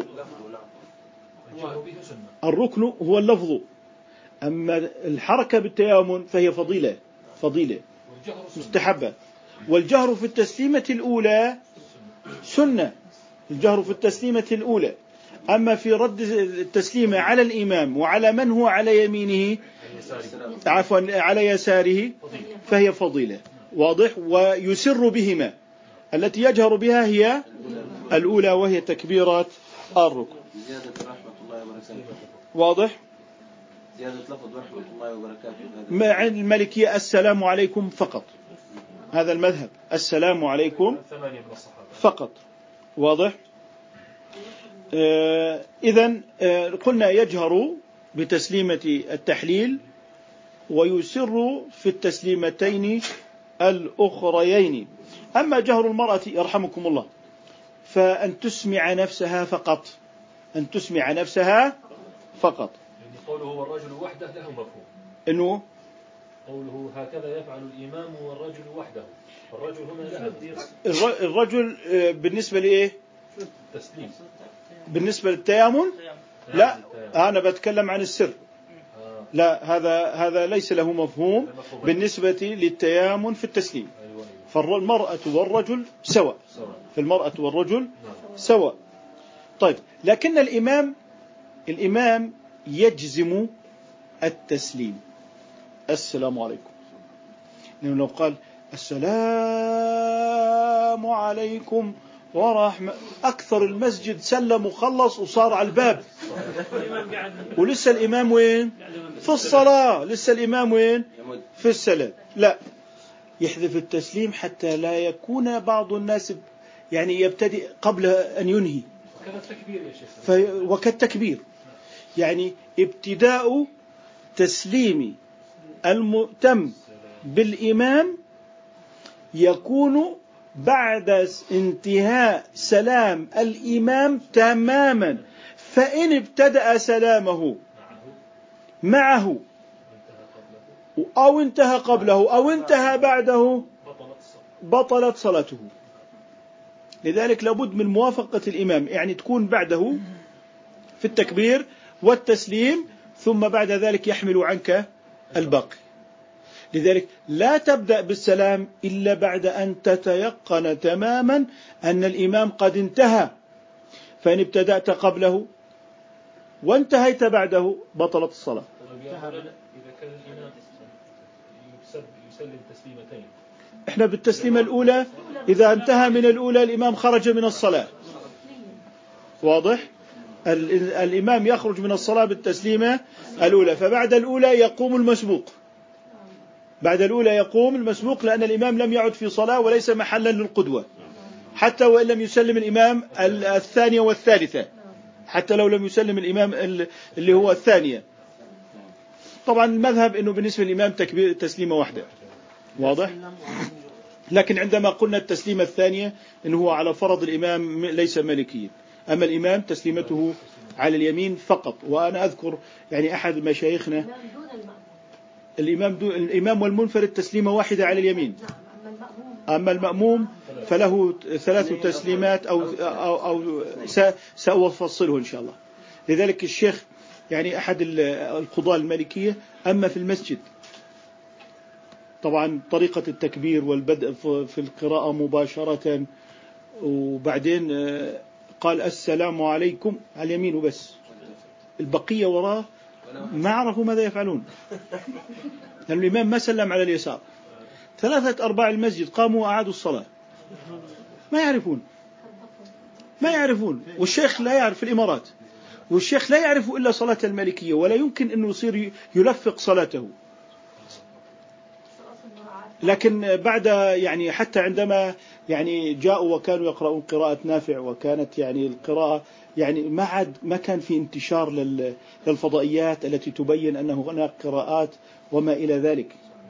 الركن هو اللفظ، أما الحركة بالتيامن فهي فضيلة فضيلة مستحبة. والجهر في التسليمة الأولى سنة، الجهر في التسليمة الأولى. أما في رد التسليمة على الإمام وعلى من هو على يمينه، عفوا على يساره، فهي فضيلة، واضح. ويسر بهما، التي يجهر بها هي الأولى وهي تكبيرات الركن. زيادة رحمة الله وبركاته، واضح. زيادة لفظ رحمة الله وبركاته. مع الملكية السلام عليكم فقط، هذا المذهب، السلام عليكم فقط، واضح. آه إذن آه قلنا يجهر بتسليمة التحليل ويسر في التسليمتين الأخريين. أما جهر المرأة يرحمكم الله فأن تسمع نفسها فقط، أن تسمع نفسها فقط. يعني قوله والرجل وحده له مفهوم، إنه قوله هكذا يفعل الإمام والرجل وحده، الرجل هنا الرجل بالنسبة لإيه؟ تسليم. بالنسبة للتيامن لا، أنا بتكلم عن السر. لا، هذا هذا ليس له مفهوم بالنسبة للتيامن في التسليم. فالمرأة والرجل سواء، فالمرأة والرجل سواء. طيب، لكن الإمام الإمام يجزم التسليم. السلام عليكم، لأنه لو قال السلام عليكم ورحمة، أكثر المسجد سلم وخلص وصار على الباب، ولسه الإمام وين؟ في الصلاة، لسه الإمام وين؟ في السلام. لا، يحذف التسليم حتى لا يكون بعض الناس يعني يبتدئ قبل أن ينهي. وكالتكبير يا شيخ. وكالتكبير، يعني ابتداء تسليم المؤتم بالإمام يكون بعد انتهاء سلام الإمام تماما. فإن ابتدأ سلامه معه أو انتهى قبله أو انتهى بعده بطلت صلاته. لذلك لابد من موافقة الإمام، يعني تكون بعده في التكبير والتسليم، ثم بعد ذلك يحمل عنك الباقي. لذلك لا تبدأ بالسلام إلا بعد أن تتيقن تماما أن الإمام قد انتهى. فإن ابتدأت قبله وانتهيت بعده بطلت الصلاة. إذا كان الإمام يسلم تسليمتين، احنا بالتسليمة الأولى إذا انتهى من الأولى الإمام خرج من الصلاة. واضح؟ الإمام يخرج من الصلاة بالتسليمة الأولى، فبعد الأولى يقوم المسبوق. بعد الأولى يقوم المسبوق، لأن الإمام لم يعد في صلاة وليس محلا للقدوة، حتى وإن لم يسلم الإمام الثانية والثالثة، حتى لو لم يسلم الإمام اللي هو الثانية. طبعا المذهب أنه بالنسبة للإمام تكبير تسليمة واحدة. واضح؟ لكن عندما قلنا التسليمة الثانية أنه هو على فرض الإمام ليس مالكيا، أما الإمام تسليمته على اليمين فقط. وأنا أذكر يعني أحد مشايخنا الإمام, الإمام والمنفرد تسليمة واحدة على اليمين، أما المأموم فله ثلاث تسليمات أو, أو, أو سأفصله إن شاء الله. لذلك الشيخ يعني أحد القضاة المالكية أما في المسجد طبعا طريقة التكبير والبدء في القراءة مباشرة، وبعدين قال السلام عليكم على اليمين وبس، البقية وراه ما عرفوا ماذا يفعلون، لأن الإمام ما سلم على اليسار. ثلاثة أرباع المسجد قاموا وأعادوا الصلاة، ما يعرفون ما يعرفون والشيخ لا يعرف في الإمارات، والشيخ لا يعرف إلا صلاة المالكية، ولا يمكن أنه يصير يلفق صلاته. لكن بعد يعني حتى عندما يعني جاءوا وكانوا يقرؤون قراءة نافع، وكانت يعني القراءة يعني ما عاد ما كان في انتشار للفضائيات التي تبين أنه هناك قراءات وما إلى ذلك،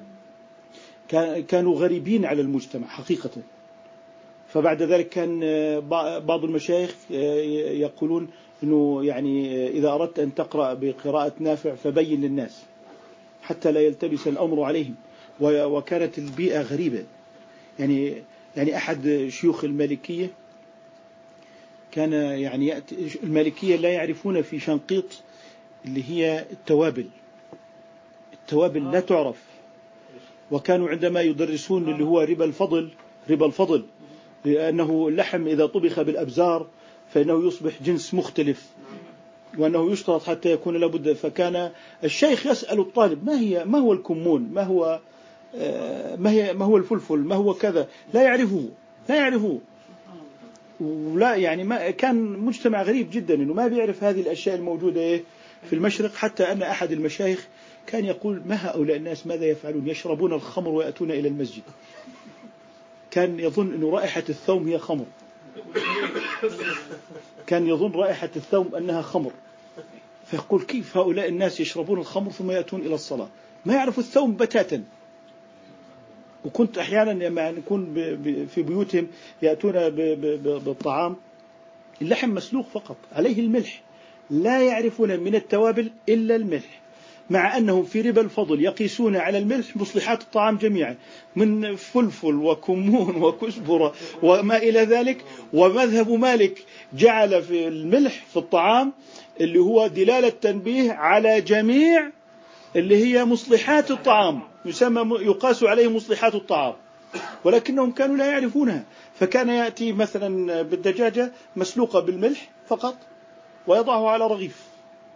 كانوا غريبين على المجتمع حقيقة. فبعد ذلك كان بعض المشايخ يقولون أنه يعني إذا أردت أن تقرأ بقراءة نافع فبين للناس حتى لا يلتبس الأمر عليهم. وكانت البيئة غريبة. يعني يعني أحد شيوخ المالكية كان يعني يأتي المالكية لا يعرفون في شنقيط اللي هي التوابل، التوابل لا تعرف. وكانوا عندما يدرسون اللي هو ربا الفضل ربا الفضل لأنه اللحم إذا طبخ بالأبزار فإنه يصبح جنس مختلف، وأنه يشترط حتى يكون لابد. فكان الشيخ يسأل الطالب ما هي ما هو الكمون، ما هو ما هي ما هو الفلفل، ما هو كذا، لا يعرفه لا يعرفه ولا يعني ما كان مجتمع غريب جدا إنه ما بيعرف هذه الأشياء الموجودة في المشرق. حتى أن أحد المشايخ كان يقول ما هؤلاء الناس ماذا يفعلون، يشربون الخمر ويأتون إلى المسجد. كان يظن أن رائحة الثوم هي خمر، كان يظن رائحة الثوم أنها خمر. فيقول كيف هؤلاء الناس يشربون الخمر ثم يأتون إلى الصلاة، ما يعرفوا الثوم بتاتا. وكنت أحيانا لما نكون في بيوتهم يأتون بالطعام اللحم مسلوق فقط عليه الملح، لا يعرفون من التوابل إلا الملح، مع أنهم في ربا الفضل يقيسون على الملح مصلحات الطعام جميعا من فلفل وكمون وكزبرة وما إلى ذلك. ومذهب مالك جعل في الملح في الطعام اللي هو دلالة تنبيه على جميع اللي هي مصلحات الطعام، يسمى يقاس عليه مصلحات الطعام، ولكنهم كانوا لا يعرفونها. فكان يأتي مثلا بالدجاجة مسلوقة بالملح فقط ويضعه على رغيف،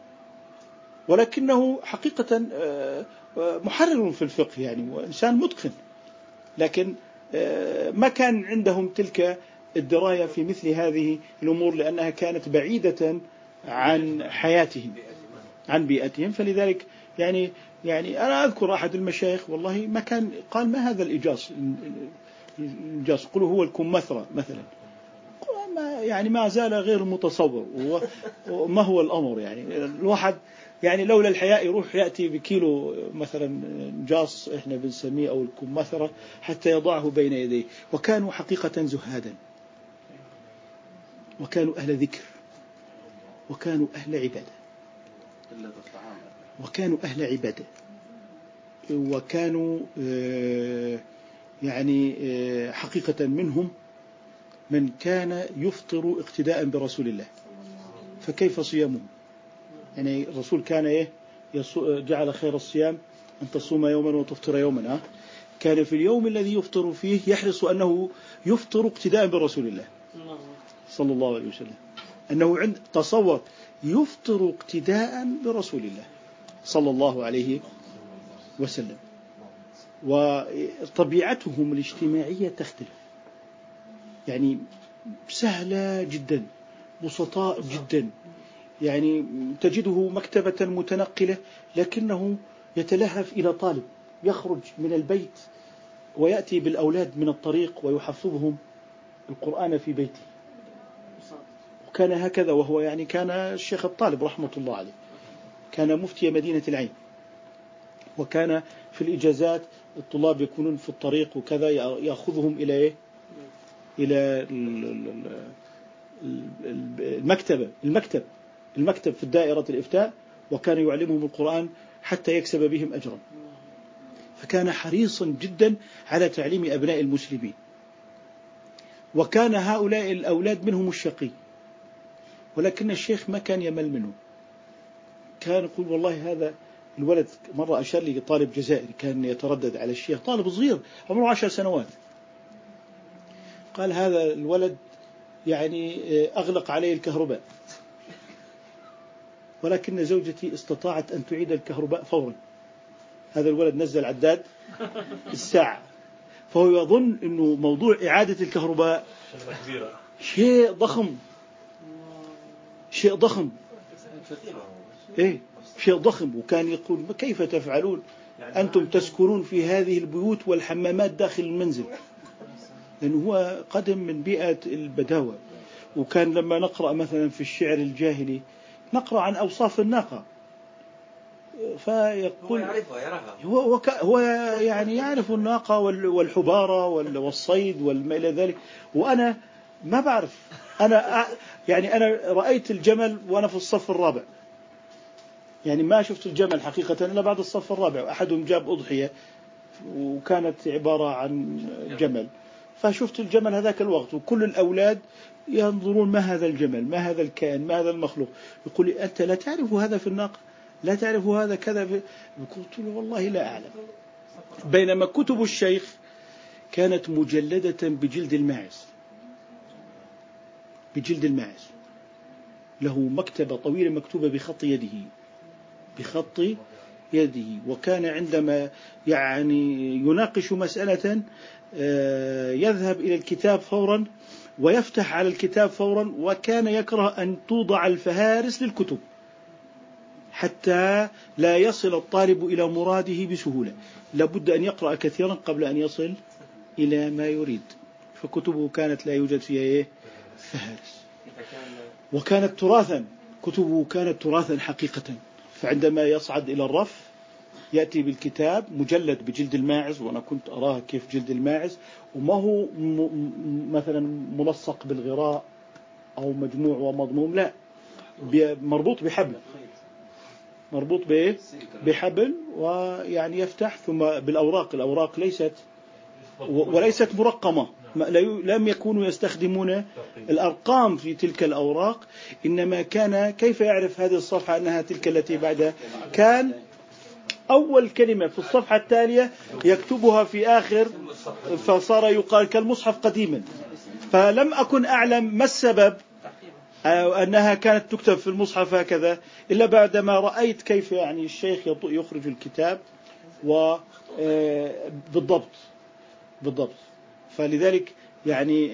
ولكنه حقيقة محرر في الفقه يعني وإنسان متقن، لكن ما كان عندهم تلك الدراية في مثل هذه الأمور لأنها كانت بعيدة عن حياتهم عن بيئتهم. فلذلك يعني يعني أنا أذكر أحد المشايخ والله ما كان قال ما هذا الإجاص الإجاص قلوا هو الكمثرى مثلا، ما يعني ما زال غير متصور وما هو الأمر. يعني الواحد يعني لولا الحياء يروح يأتي بكيلو مثلا جاص إحنا بنسميه أو الكمثرى حتى يضعه بين يديه. وكانوا حقيقة زهادا، وكانوا أهل ذكر، وكانوا أهل عبادة، وكانوا أهل عبادة، وكانوا يعني حقيقة منهم من كان يفطر اقتداء برسول الله. فكيف صيامه؟ يعني الرسول كان إيه جعل خير الصيام أن تصوم يوما وتفطر يوما. ها؟ كان في اليوم الذي يفطر فيه يحرص أنه يفطر اقتداء برسول الله صلى الله عليه وسلم، أنه عند تصور يفطر اقتداء برسول الله صلى الله عليه وسلم. وطبيعتهم الاجتماعية تختلف، يعني سهلة جدا، بسطاء جدا، يعني تجده مكتبة متنقلة لكنه يتلهف إلى طالب يخرج من البيت ويأتي بالأولاد من الطريق ويحفظهم القرآن في بيته. وكان هكذا، وهو يعني كان الشيخ الطالب رحمة الله عليه كان مفتي مدينة العين، وكان في الإجازات الطلاب يكونون في الطريق وكذا يأخذهم إلى إيه؟ إلى المكتبة المكتب المكتب في دائرة الإفتاء، وكان يعلمهم القرآن حتى يكسب بهم أجرا. فكان حريصا جدا على تعليم أبناء المسلمين. وكان هؤلاء الأولاد منهم الشقي، ولكن الشيخ ما كان يمل منه، كان يقول والله هذا الولد. مرة أشار لي طالب جزائري كان يتردد على الشيخ، طالب صغير عمره عشر سنوات، قال هذا الولد يعني أغلق عليه الكهرباء، ولكن زوجتي استطاعت أن تعيد الكهرباء فورا. هذا الولد نزل عداد الساعة، فهو يظن أنه موضوع إعادة الكهرباء شيء ضخم، شيء ضخم إيه شيء ضخم. وكان يقول كيف تفعلون أنتم تسكنون في هذه البيوت والحمامات داخل المنزل، لأنه هو قدم من بيئة البداوة. وكان لما نقرأ مثلا في الشعر الجاهلي نقرأ عن أوصاف الناقة، فيقول هو يعرفها يراها، هو, وك هو يعني يعرف الناقة والحبارة والصيد وما إلى ذلك، وأنا ما بعرف. أنا يعني أنا رأيت الجمل وأنا في الصف الرابع، يعني ما شفت الجمل حقيقة إلا بعد الصف الرابع. أحدهم جاب أضحية وكانت عبارة عن جمل، فشفت الجمل هذاك الوقت، وكل الأولاد ينظرون ما هذا الجمل، ما هذا الكائن، ما هذا المخلوق. يقول لي أنت لا تعرف هذا في الناقة، لا تعرف هذا كذا في... قلت له والله لا أعلم. بينما كتب الشيخ كانت مجلدة بجلد الماعز، بجلد الماعز، له مكتبة طويلة مكتوبة بخط يده، بخط يده. وكان عندما يعني يناقش مسألة يذهب إلى الكتاب فورا ويفتح على الكتاب فورا، وكان يكره أن توضع الفهارس للكتب حتى لا يصل الطالب إلى مراده بسهولة، لابد أن يقرأ كثيرا قبل أن يصل إلى ما يريد. فكتبه كانت لا يوجد فيها فهارس، وكانت تراثا كتبه كانت تراثا حقيقة، فعندما يصعد إلى الرف يأتي بالكتاب مجلد بجلد الماعز، وأنا كنت أراه كيف جلد الماعز، وما هو مثلا ملصق بالغراء أو مجموع ومضموم، لا، مربوط بحبل، مربوط بإيه؟ بحبل، ويعني يفتح ثم بالأوراق، الأوراق ليست وليست مرقمة، لم يكونوا يستخدمون الأرقام في تلك الأوراق، إنما كان كيف يعرف هذه الصفحة أنها تلك التي بعدها؟ كان أول كلمة في الصفحة التالية يكتبها في آخر، فصار يقال كالمصحف قديما. فلم أكن أعلم ما السبب أنها كانت تكتب في المصحف هكذا إلا بعدما رأيت كيف يعني الشيخ يخرج الكتاب وبالضبط بالضبط. فلذلك يعني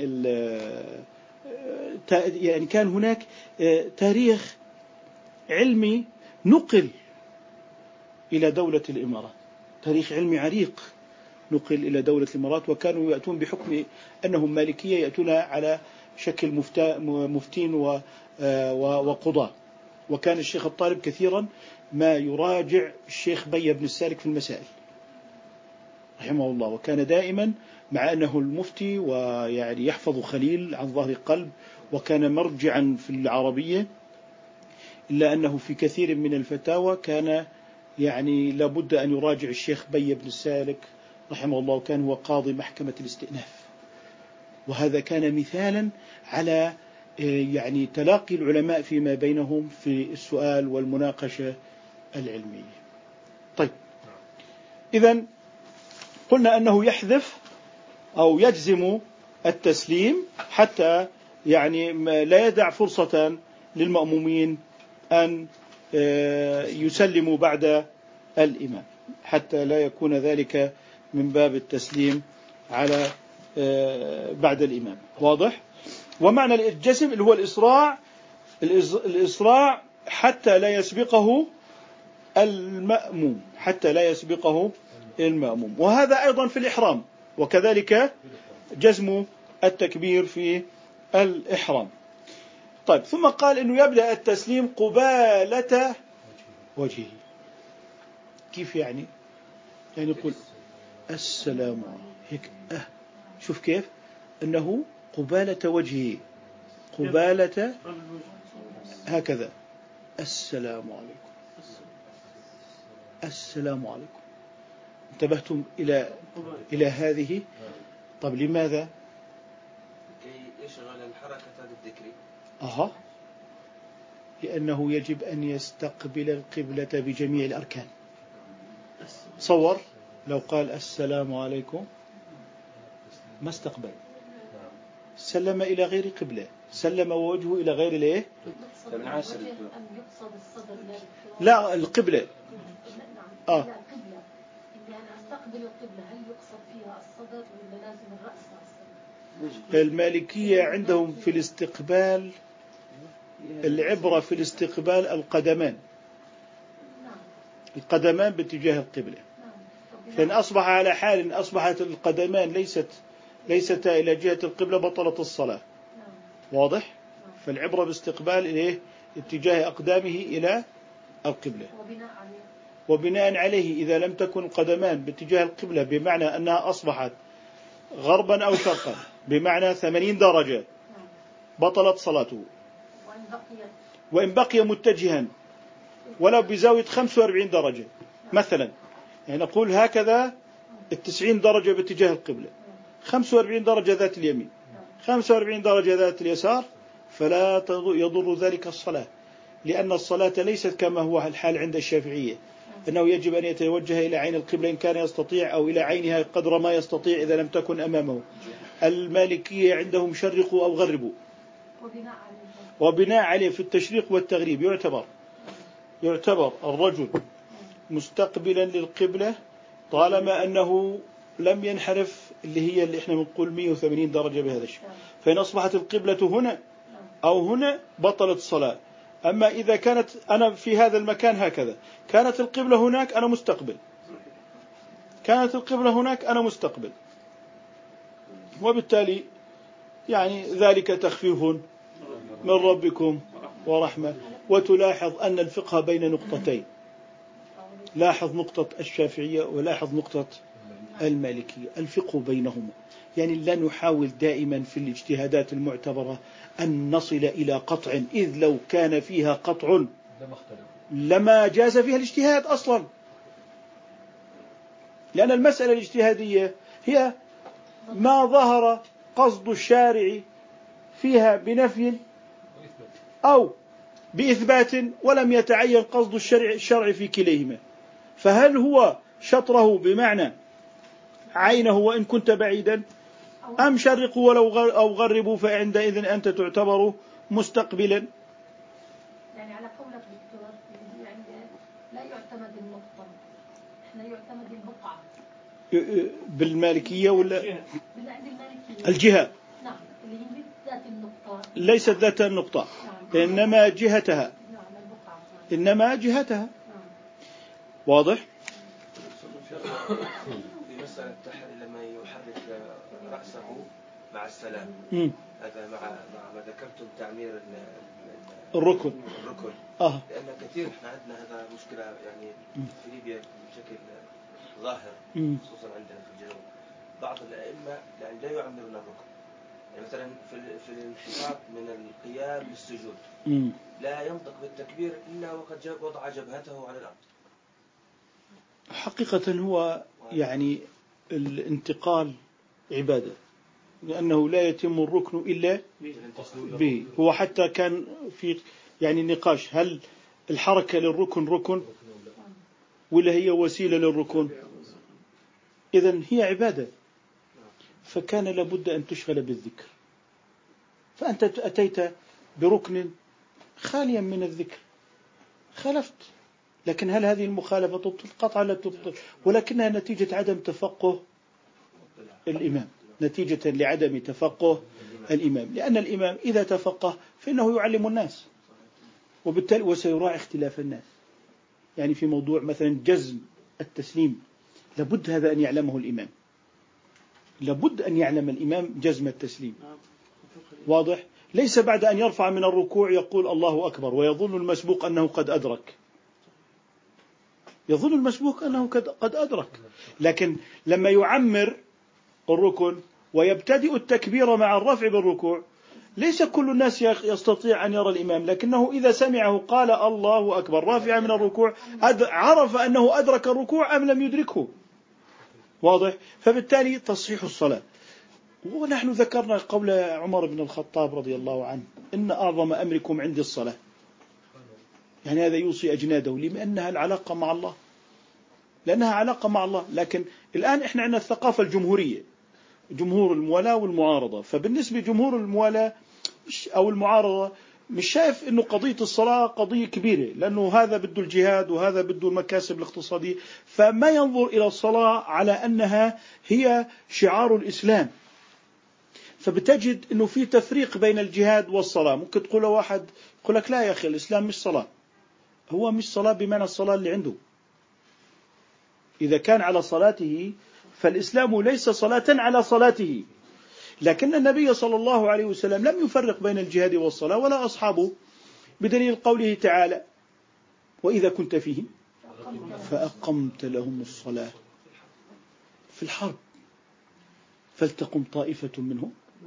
يعني كان هناك تاريخ علمي نقل إلى دولة الإمارات، تاريخ علمي عريق نقل إلى دولة الإمارات، وكانوا يأتون بحكم أنهم مالكية، يأتون على شكل مفتين وقضاة. وكان الشيخ الطالب كثيرا ما يراجع الشيخ بي بن السالك في المسائل رحمه الله، وكان دائما مع أنه المفتي ويعني يحفظ خليل عن ظهر قلب، وكان مرجعا في العربية، إلا أنه في كثير من الفتاوى كان يعني لابد أن يراجع الشيخ بي بن السالك رحمه الله، وكان هو قاضي محكمة الاستئناف. وهذا كان مثالا على يعني تلاقي العلماء فيما بينهم في السؤال والمناقشة العلمية. طيب، إذن قلنا أنه يحذف أو يجزم التسليم حتى يعني لا يدع فرصة للمأمومين أن يسلموا بعد الإمام، حتى لا يكون ذلك من باب التسليم على بعد الإمام. واضح؟ ومعنى الجزم اللي هو الإسراع، الإسراع حتى لا يسبقه المأموم، حتى لا يسبقه المأموم. وهذا أيضا في الإحرام، وكذلك جزم التكبير في الإحرام. طيب، ثم قال إنه يبدأ التسليم قبالة وجهه. كيف يعني؟ يعني يقول السلام هيك، أه شوف كيف أنه قبالة وجهه، قبالة هكذا، السلام عليكم، السلام عليكم. انتبهتم إلى إلى هذه؟ طب لماذا؟ كي يشغل الحركة الذكري. أها، لأنه يجب أن يستقبل القبلة بجميع الأركان. صور لو قال السلام عليكم ما استقبل، سلم إلى غير قبلة، سلم ووجهه إلى غير الايه؟ لا، القبلة. آه. القبلة، إني أنا أستقبل القبلة، هل يقصد فيها الصدر ولا لازم الرأس؟ المالكية عندهم في الاستقبال العبرة في الاستقبال القدمان، القدمان باتجاه القبلة. فإن أصبح على حال أصبحت القدمان ليست ليستا إلى جهة القبلة بطلت الصلاة. واضح؟ فالعبرة باستقبال إليه اتجاه أقدامه إلى القبلة. وبناء عليه إذا لم تكن القدمان باتجاه القبلة بمعنى أنها أصبحت غربا أو شرقا بمعنى ثمانين درجة بطلت صلاته. وإن بقي متجها ولو بزاوية خمسة وأربعين درجة مثلا، يعني نقول هكذا التسعين درجة باتجاه القبلة، خمسة وأربعين درجة ذات اليمين، خمسة وأربعين درجة ذات اليسار، فلا يضر ذلك الصلاة، لأن الصلاة ليست كما هو الحال عند الشافعية، أنه يجب أن يتوجه إلى عين القبلة إن كان يستطيع، أو إلى عينها قدر ما يستطيع إذا لم تكن أمامه. المالكية عندهم شرقوا أو غربوا، وبناء عليه في التشريق والتغريب يعتبر يعتبر الرجل مستقبلا للقبلة طالما أنه لم ينحرف، اللي هي اللي احنا بنقول مئة وثمانين درجة بهذا الشيء. فإن أصبحت القبلة هنا أو هنا بطلت الصلاة. أما إذا كانت أنا في هذا المكان هكذا، كانت القبلة هناك أنا مستقبل، كانت القبلة هناك أنا مستقبل، وبالتالي يعني ذلك تخفيف من ربكم ورحمة. وتلاحظ أن الفقه بين نقطتين، لاحظ نقطة الشافعية ولاحظ نقطة المالكية، الفقه بينهما. يعني لا نحاول دائما في الاجتهادات المعتبرة أن نصل إلى قطع، إذ لو كان فيها قطع لما جاز فيها الاجتهاد أصلا، لأن المسألة الاجتهادية هي ما ظهر قصد الشارع فيها بنفي أو بإثبات ولم يتعين قصد الشرع الشرع في كليهما، فهل هو شطره بمعنى عينه وإن كنت بعيدا، أم شرقوا ولو أو غربوا، فعندئذ أنت تعتبر مستقبلا. يعني على قولك دكتور يعني لا يعتمد النقطة، احنا يعتمد البقعة بالمالكية ولا بالمالكية الجهة؟ نعم، اللي هي ذات النقطة، ليست ذات النقطة، نعم. إنما جهتها، نعم البقعة، إنما جهتها، نعم. واضح؟ في مسألة لما يحرك رأسه مع السلام، م. هذا مع مع ما ذكرتم تعمير الركن الركن آه. لأن كثير احنا عندنا هذا مشكلة يعني في ليبيا بشكل ظاهر، م. خصوصا عندنا في الجنوب بعض الأئمة يعني لا يعمرون الركن، يعني مثلا في في الانحطاط من القيام للسجود م. لا ينطق بالتكبير إلا وقد وضع جبهته على الأرض. حقيقة هو يعني الانتقال عبادة، لأنه لا يتم الركن إلا به. هو حتى كان في يعني نقاش هل الحركة للركن ركن ولا هي وسيلة للركن؟ إذن هي عبادة، فكان لابد أن تشغل بالذكر، فأنت أتيت بركن خاليا من الذكر خالفت، لكن هل هذه المخالفة تبطل؟ قطعا لا تبطل، ولكنها نتيجة عدم تفقه الإمام، نتيجة لعدم تفقه الإمام، لأن الإمام إذا تفقه فإنه يعلم الناس، وبالتالي وسيراعي اختلاف الناس. يعني في موضوع مثلا جزم التسليم لابد هذا أن يعلمه الإمام، لابد أن يعلم الإمام جزم التسليم، واضح؟ ليس بعد أن يرفع من الركوع يقول الله أكبر ويظن المسبوق أنه قد أدرك، يظن المسبوق أنه قد أدرك، لكن لما يعمر الركن ويبتدئ التكبير مع الرفع بالركوع ليس كل الناس يستطيع أن يرى الإمام، لكنه إذا سمعه قال الله أكبر رافعا من الركوع عرف أنه أدرك الركوع أم لم يدركه، واضح؟ فبالتالي تصحيح الصلاة. ونحن ذكرنا قول عمر بن الخطاب رضي الله عنه إن أعظم أمركم عندي الصلاة، يعني هذا يوصي أجناده لأنها العلاقة مع الله، لأنها علاقة مع الله. لكن الآن إحنا عندنا الثقافة الجمهورية، جمهور الموالاة والمعارضة، فبالنسبة جمهور الموالاة أو المعارضة مش شايف إنه قضية الصلاة قضية كبيرة، لأنه هذا بده الجهاد وهذا بده المكاسب الاقتصادية، فما ينظر إلى الصلاة على أنها هي شعار الإسلام. فبتجد إنه في تفريق بين الجهاد والصلاة. ممكن تقول واحد يقول لك لا يا أخي الإسلام مش صلاة، هو مش صلاة بمعنى الصلاة اللي عنده، إذا كان على صلاته فالإسلام ليس صلاة على صلاته. لكن النبي صلى الله عليه وسلم لم يفرق بين الجهاد والصلاة ولا أصحابه، بدليل قوله تعالى وإذا كنت فيهم فأقمت لهم الصلاة في الحرب فلتقم طائفة منهم،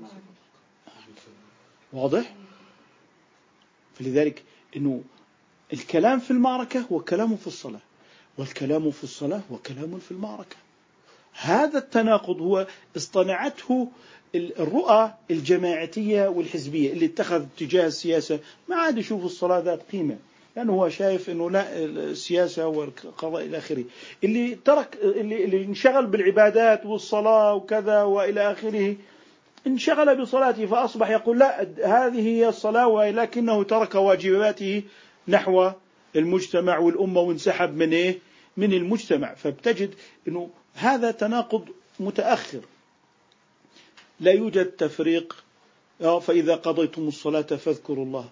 واضح؟ فلذلك إنه الكلام في المعركة هو كلام في الصلاة، والكلام في الصلاة هو كلام في المعركة. هذا التناقض هو اصطنعته الرؤى الجماعتية والحزبية اللي اتخذ اتجاه السياسة، ما عاد يشوف الصلاة ذات قيمة، لأنه هو شايف إنه لا السياسة والقضاء إلى آخره. اللي ترك اللي, اللي انشغل بالعبادات والصلاة وكذا وإلى آخره انشغل بصلاته فأصبح يقول لا هذه هي الصلاة، ولكنه ترك واجباته نحو المجتمع والأمة وانسحب من إيه؟ من المجتمع. فبتجد إنه هذا تناقض متأخر، لا يوجد تفريق. فإذا قضيتم الصلاة فاذكروا الله.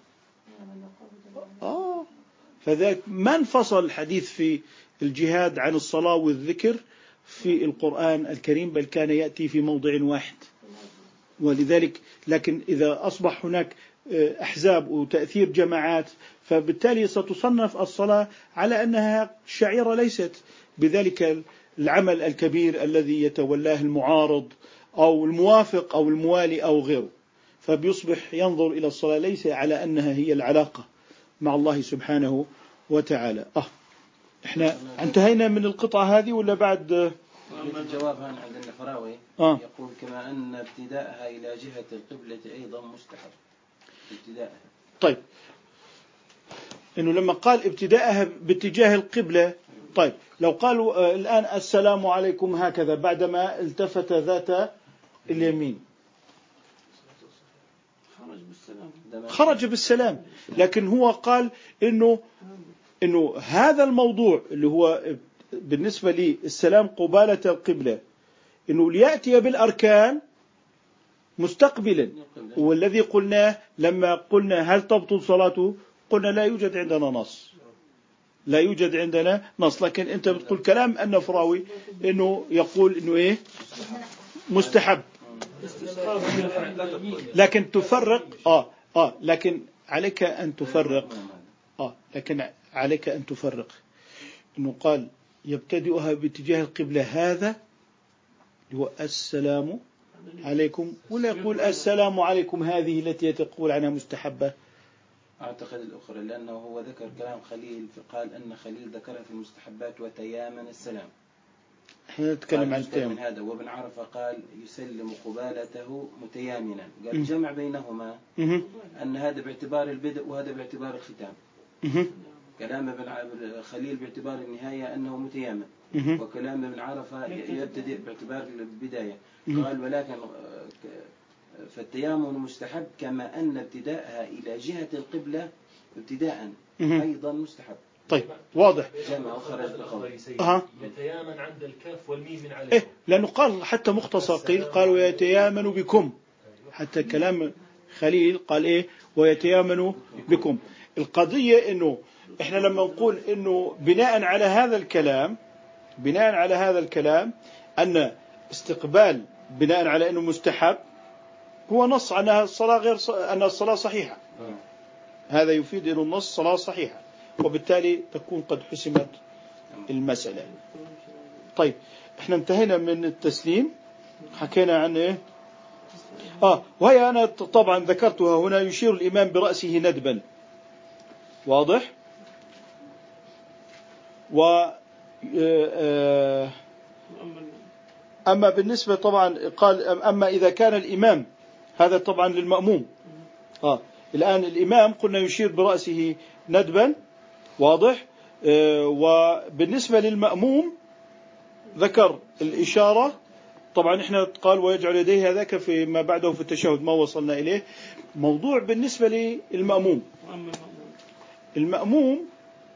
آه فذلك ما انفصل الحديث في الجهاد عن الصلاة والذكر في القرآن الكريم، بل كان يأتي في موضع واحد. ولذلك لكن إذا أصبح هناك أحزاب وتأثير جماعات، فبالتالي ستصنف الصلاة على أنها شعيرة ليست بذلك العمل الكبير الذي يتولاه المعارض أو الموافق أو الموالي أو غيره، فبيصبح ينظر إلى الصلاة ليس على أنها هي العلاقة مع الله سبحانه وتعالى. آه إحنا انتهينا من القطعة هذه ولا بعد؟ الجواب هنا عند النفراوي آه. يقول كما أن ابتداءها إلى جهة القبلة أيضا مستحب ابتداءها. طيب إنه لما قال ابتداءها باتجاه القبلة، طيب لو قالوا آه الآن السلام عليكم هكذا بعدما التفت ذات اليمين خرج بالسلام خرج بالسلام، لكن هو قال إنه إنه هذا الموضوع اللي هو بالنسبة لي السلام قبالة القبلة إنه ليأتي بالأركان مستقبلا، والذي قلناه لما قلنا هل تبطل صلاته قلنا لا يوجد عندنا نص، لا يوجد عندنا نص، لكن أنت بتقول كلام النفراوي إنه يقول إنه إيه مستحب، لكن تفرق آه آه لكن عليك أن تفرق آه لكن عليك أن تفرق إنه قال يبتدئها باتجاه القبلة هذا هو السلام عليكم، ولا يقول السلام عليكم هذه التي تقول عنها مستحبة. أعتقد الأخرى لأنه هو ذكر كلام خليل فقال أن خليل ذكرها في المستحبات وتيامن السلام. احنا نتكلم عن التيامن هذا، وابن عرفة قال يسلم قبالته متيامنا، قال الجمع بينهما أن هذا باعتبار البدء وهذا باعتبار الختام. كلام ابن خليل باعتبار النهاية أنه متيامن، وكلام ابن عرفة يبتدئ باعتبار البداية. قال ولكن فالتيامن مستحب كما أن ابتداءها إلى جهة القبلة ابتداء أيضا مستحب. طيب واضح. جمع وخرج بقول أه. يتيامن عند الكاف والميم من عليه. إيه لأنه قال حتى مختصر قيل قالوا يتيامن بكم، حتى كلام خليل قال إيه ويتيامن بكم. القضية إنه إحنا لما نقول إنه بناء على هذا الكلام بناء على هذا الكلام أن استقبال بناء على أنه مستحب هو نص أنها الصلاة غير ص... أن الصلاة صحيحة، هذا يفيد أن النص صلاة صحيحة، وبالتالي تكون قد حسمت المسألة. طيب إحنا انتهينا من التسليم، حكينا عن إيه آه وهي أنا طبعا ذكرتها هنا يشير الإمام برأسه ندبا، واضح. و آه أما بالنسبة طبعا قال أما إذا كان الإمام هذا طبعا للمأموم آه الآن الإمام قلنا يشير برأسه ندبا، واضح. آه وبالنسبة للمأموم ذكر الإشارة، طبعا إحنا قال ويجعل يديه هذاك في ما بعده في التشهد ما وصلنا إليه. موضوع بالنسبة للمأموم، المأموم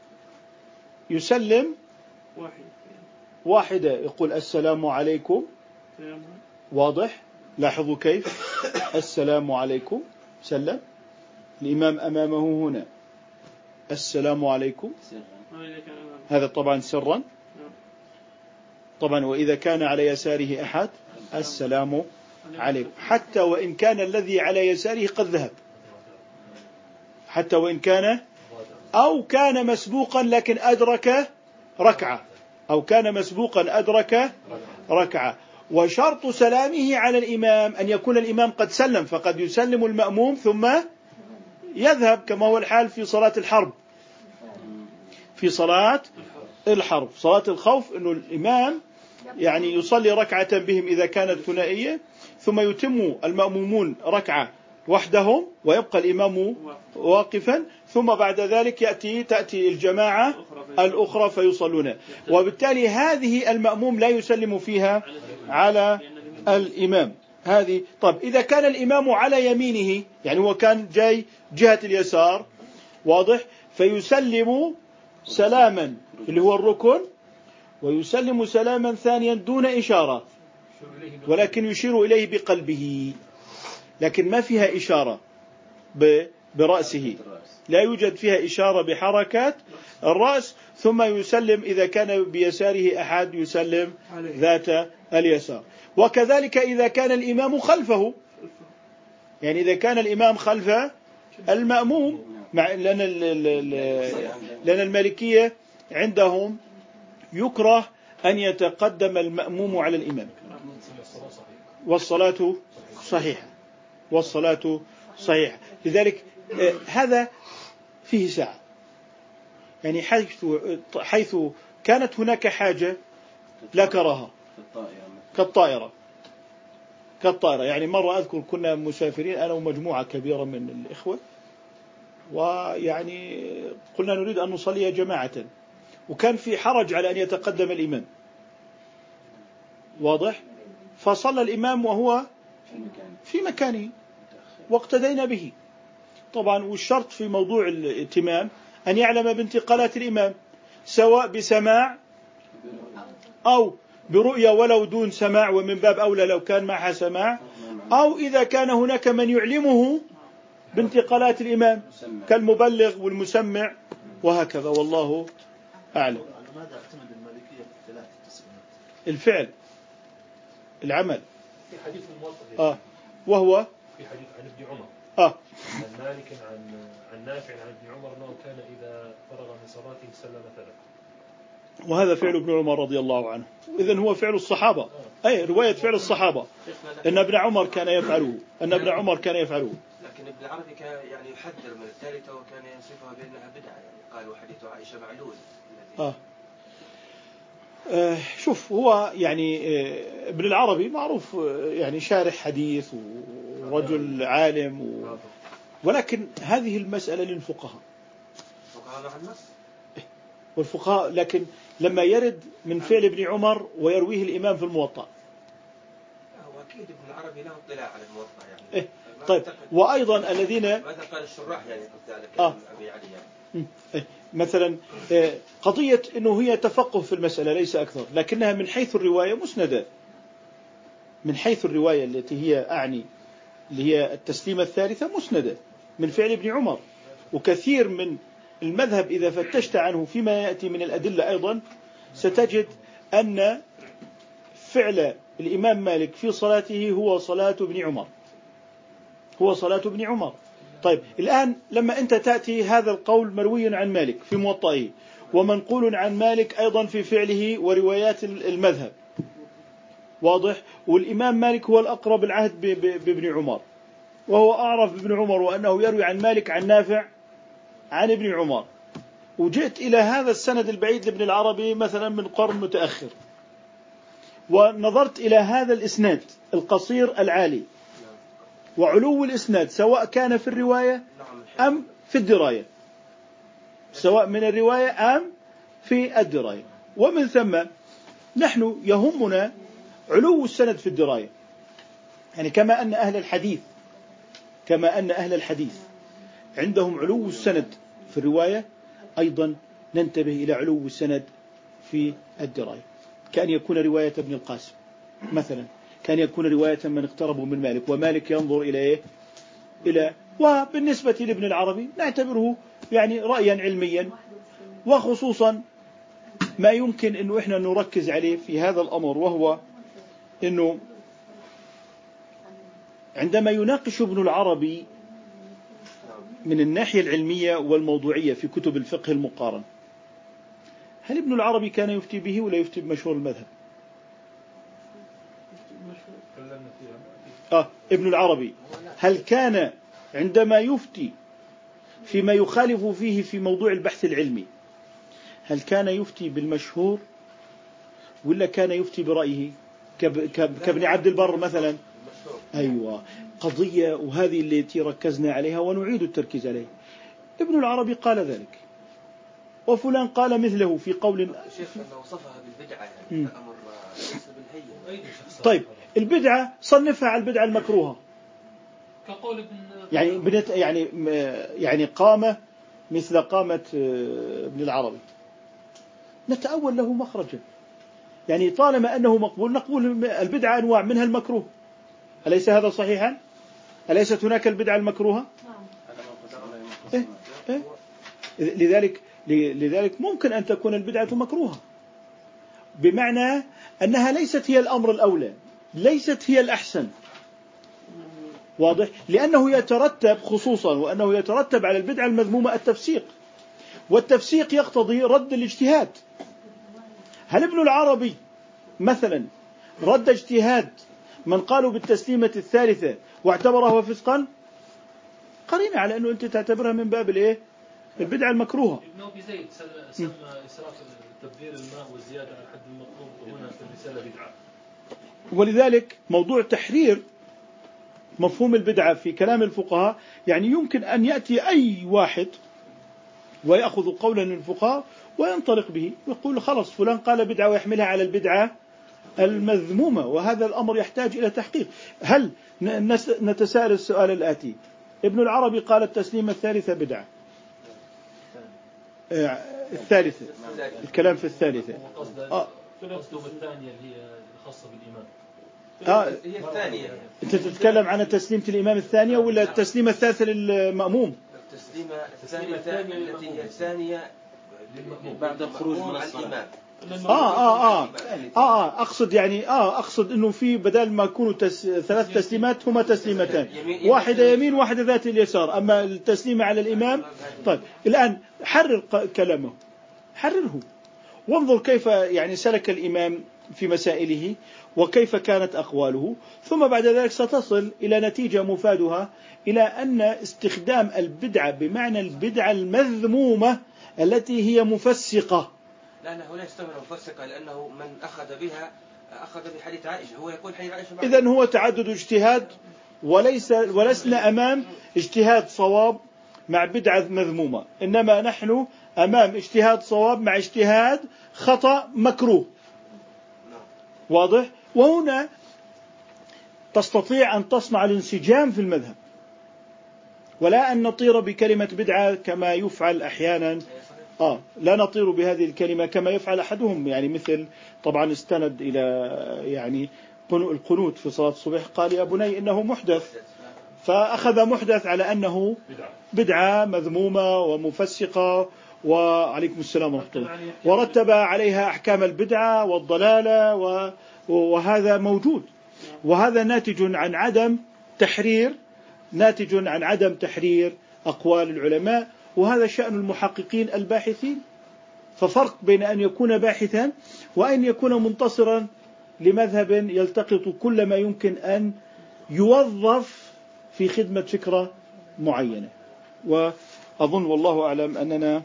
يسلم واحدة، يقول السلام عليكم، واضح. لاحظوا كيف السلام عليكم سلم، الإمام أمامه هنا السلام عليكم، هذا طبعا سرا طبعا. وإذا كان على يساره أحد السلام عليكم، حتى وإن كان الذي على يساره قد ذهب، حتى وإن كان أو كان مسبوقا لكن أدرك ركعة، أو كان مسبوقا أدرك ركعة. وشرط سلامه على الإمام أن يكون الإمام قد سلم، فقد يسلم المأموم ثم يذهب كما هو الحال في صلاة الحرب، في صلاة الحرب. صلاة الخوف أنه الإمام يعني يصلي ركعة بهم إذا كانت ثنائية، ثم يتم المأمومون ركعة وحدهم ويبقى الإمام واقفا، ثم بعد ذلك يأتي تأتي الجماعة الأخرى فيصلون، وبالتالي هذه المأموم لا يسلم فيها على الإمام هذه. طب إذا كان الإمام على يمينه، يعني هو كان جاي جهة اليسار، واضح، فيسلم سلاما اللي هو الركن، ويسلم سلاما ثانيا دون إشارة، ولكن يشير إليه بقلبه، لكن ما فيها إشارة برأسه، لا يوجد فيها إشارة بحركات الرأس. ثم يسلم إذا كان بيساره أحد يسلم ذات اليسار. وكذلك إذا كان الإمام خلفه، يعني إذا كان الإمام خلف المأموم مع لأن لأن المالكية عندهم يكره أن يتقدم المأموم على الإمام والصلاة صحيحة والصلاة صحيحة. لذلك هذا فيه ساعة، يعني حيث حيث كانت هناك حاجة لا كراهة كالطائرة كالطائرة. يعني مرة أذكر كنا مسافرين أنا ومجموعة كبيرة من الإخوة، ويعني قلنا نريد أن نصلي جماعة، وكان في حرج على أن يتقدم الإمام، واضح؟ فصلى الإمام وهو في مكانه واقتدينا به طبعا. والشرط في موضوع الائتمام أن يعلم بانتقالات الإمام، سواء بسماع أو برؤية ولو دون سماع، ومن باب أولى لو كان معها سماع، أو إذا كان هناك من يعلمه بانتقالات الإمام كالمبلغ والمسمع وهكذا، والله أعلم. ماذا اعتمد المالكية في ثلاث التسعينات؟ الفعل، العمل. في حديث الموطأ آه وهو في حديث عن ابن عمر آه عن مالك عن عن نافع عن ابن عمر أنه كان إذا فرغ من صلاته سلم ثلاث، وهذا فعل ابن عمر رضي الله عنه. إذن هو فعل الصحابة، أي رواية فعل الصحابة أن ابن عمر كان يفعله أن ابن عمر كان يفعله. لكن ابن العربي كان يعني يحذر من الثالثة وكان يصفها بأنها بدعة، يعني قال وحديث عائشة معلول. آه. آه شوف، هو يعني آه ابن العربي معروف آه يعني شارح حديث ورجل عالم و... ولكن هذه المسألة للفقهاء فقهاء مع النص والفقهاء، لكن لما يرد من فعل ابن عمر ويرويه الإمام في الموطأ. هو أكيد ابن العربي له اطلاع على الموطأ يعني. إيه طيب، وأيضا الذين ماذا قال الشراح يعني على كلام أبي علي يعني. إيه مثلا قضية أنه هي تفقه في المسألة ليس أكثر، لكنها من حيث الرواية مسندة، من حيث الرواية التي هي أعني اللي هي التسليمة الثالثة مسندة من فعل ابن عمر. وكثير من المذهب إذا فتشت عنه فيما يأتي من الأدلة أيضا ستجد أن فعل الإمام مالك في صلاته هو صلاة ابن عمر، هو صلاة ابن عمر. طيب الآن لما أنت تأتي هذا القول مروي عن مالك في موطئه ومنقول عن مالك أيضا في فعله وروايات المذهب، واضح؟ والإمام مالك هو الأقرب العهد بابن عمر، وهو أعرف بابن عمر وأنه يروي عن مالك عن نافع عن ابن عمر، وجئت إلى هذا السند البعيد لابن العربي مثلا من قرن متأخر، ونظرت إلى هذا الإسناد القصير العالي وعلو الإسناد سواء كان في الرواية أم في الدراية، سواء من الرواية أم في الدراية، ومن ثم نحن يهمنا علو السند في الدراية. يعني كما أن أهل الحديث كما أن أهل الحديث عندهم علو السند في الرواية، أيضا ننتبه إلى علو السند في الدراية، كأن يكون رواية ابن القاسم مثلا، كان يكون رواية من اقتربوا من مالك، ومالك ينظر إلى إيه؟ إلى وبالنسبة لابن العربي نعتبره يعني رأيا علميا، وخصوصا ما يمكن أنه إحنا نركز عليه في هذا الأمر، وهو أنه عندما يناقش ابن العربي من الناحية العلمية والموضوعية في كتب الفقه المقارن، هل ابن العربي كان يفتي به ولا يفتي بمشهور المذهب؟ آه ابن العربي هل كان عندما يفتي فيما يخالف فيه في موضوع البحث العلمي هل كان يفتي بالمشهور ولا كان يفتي برأيه كابن عبد البر مثلا؟ أيوة، قضية وهذه التي ركزنا عليها ونعيد التركيز عليها. ابن العربي قال ذلك، وفلان قال مثله في قول شيخ أنه وصفها بالبدعة يعني أمر ليس بالهين. طيب البدعة صنفها على البدعة المكروهة، كقول ابن يعني بنت يعني يعني قامة مثل قامة ابن العربي نتأول له مخرجا، يعني طالما أنه مقبول نقول البدعة أنواع منها المكروه، أليس هذا صحيحا؟ أليست هناك البدعة المكروهة؟ إيه؟ إيه؟ لذلك لذلك ممكن أن تكون البدعة مكروهة بمعنى أنها ليست هي الأمر الأولى، ليست هي الأحسن، واضح؟ لأنه يترتب خصوصا وأنه يترتب على البدعة المذمومة التفسيق، والتفسيق يقتضي رد الاجتهاد. هل ابن العربي مثلا رد اجتهاد من قالوا بالتسليمة الثالثة واعتبره فسقا؟ قرينة على أنه أنت تعتبرها من باب الإيه؟ البدعة المكروهة. ابن أبي زيد سمى إسراف تبذير الماء والزيادة على الحد المطلوب وهنا في الرسالة بدعة. ولذلك موضوع تحرير مفهوم البدعة في كلام الفقهاء، يعني يمكن أن يأتي أي واحد ويأخذ قولا للفقهاء وينطلق به ويقول خلص فلان قال بدعة ويحملها على البدعة المذمومة، وهذا الأمر يحتاج إلى تحقيق. هل نتساءل السؤال الآتي: ابن العربي قال التسليمة الثالثة بدعة، الثالثة الكلام في الثالثة آه. قصده الثانية اللي هي الخاصة بالإمام. آه. هي الثانية. أنت تتكلم عن تسليمة الإمام الثانية ولا التسليمة الثالثة للمأموم؟ التسليمة الثالثة التي هي الثانية بعد الخروج من الصلاة. آه آه آه آه أقصد يعني آه أقصد إنه في بدل ما يكونوا تس... ثلاث تسليمات هما تسليمتان، واحدة يمين واحدة ذات اليسار، أما التسليمة على الإمام. طيب الآن حرر كلامه، حرره وانظر كيف يعني سلك الإمام في مسائله وكيف كانت أقواله، ثم بعد ذلك ستصل إلى نتيجة مفادها إلى أن استخدام البدعة بمعنى البدعة المذمومة التي هي مفسقة. لا لا، هو لا يستمر مفسقة، لأنه من أخذ بها أخذ بحديث عائشة، هو يقول حديث عائشة. إذن هو تعدد اجتهاد، وليس ولسنا أمام اجتهاد صواب مع بدعة مذمومة، إنما نحن أمام اجتهاد صواب مع اجتهاد خطأ مكروه. واضح؟ وهنا تستطيع أن تصنع الانسجام في المذهب، ولا أن نطير بكلمة بدعة كما يفعل أحيانا. آه لا نطير بهذه الكلمة كما يفعل أحدهم، يعني مثل طبعا استند إلى يعني القنوت في صلاة الصبح، قال يا بني إنه محدث، فأخذ محدث على أنه بدعة مذمومة ومفسقة، وعليكم السلام ورحمة الله، ورتب عليها أحكام البدعة والضلالة، وهذا موجود، وهذا ناتج عن عدم تحرير ناتج عن عدم تحرير أقوال العلماء، وهذا شأن المحققين الباحثين. ففرق بين أن يكون باحثا وأن يكون منتصرا لمذهب يلتقط كل ما يمكن أن يوظف في خدمة فكرة معينة. وأظن والله أعلم أننا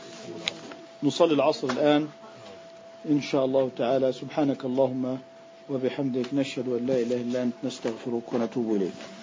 نصلي العصر الآن إن شاء الله تعالى. سبحانك اللهم وبحمدك، نشهد أن لا إله إلا أنت، نستغفرك ونتوب إليك.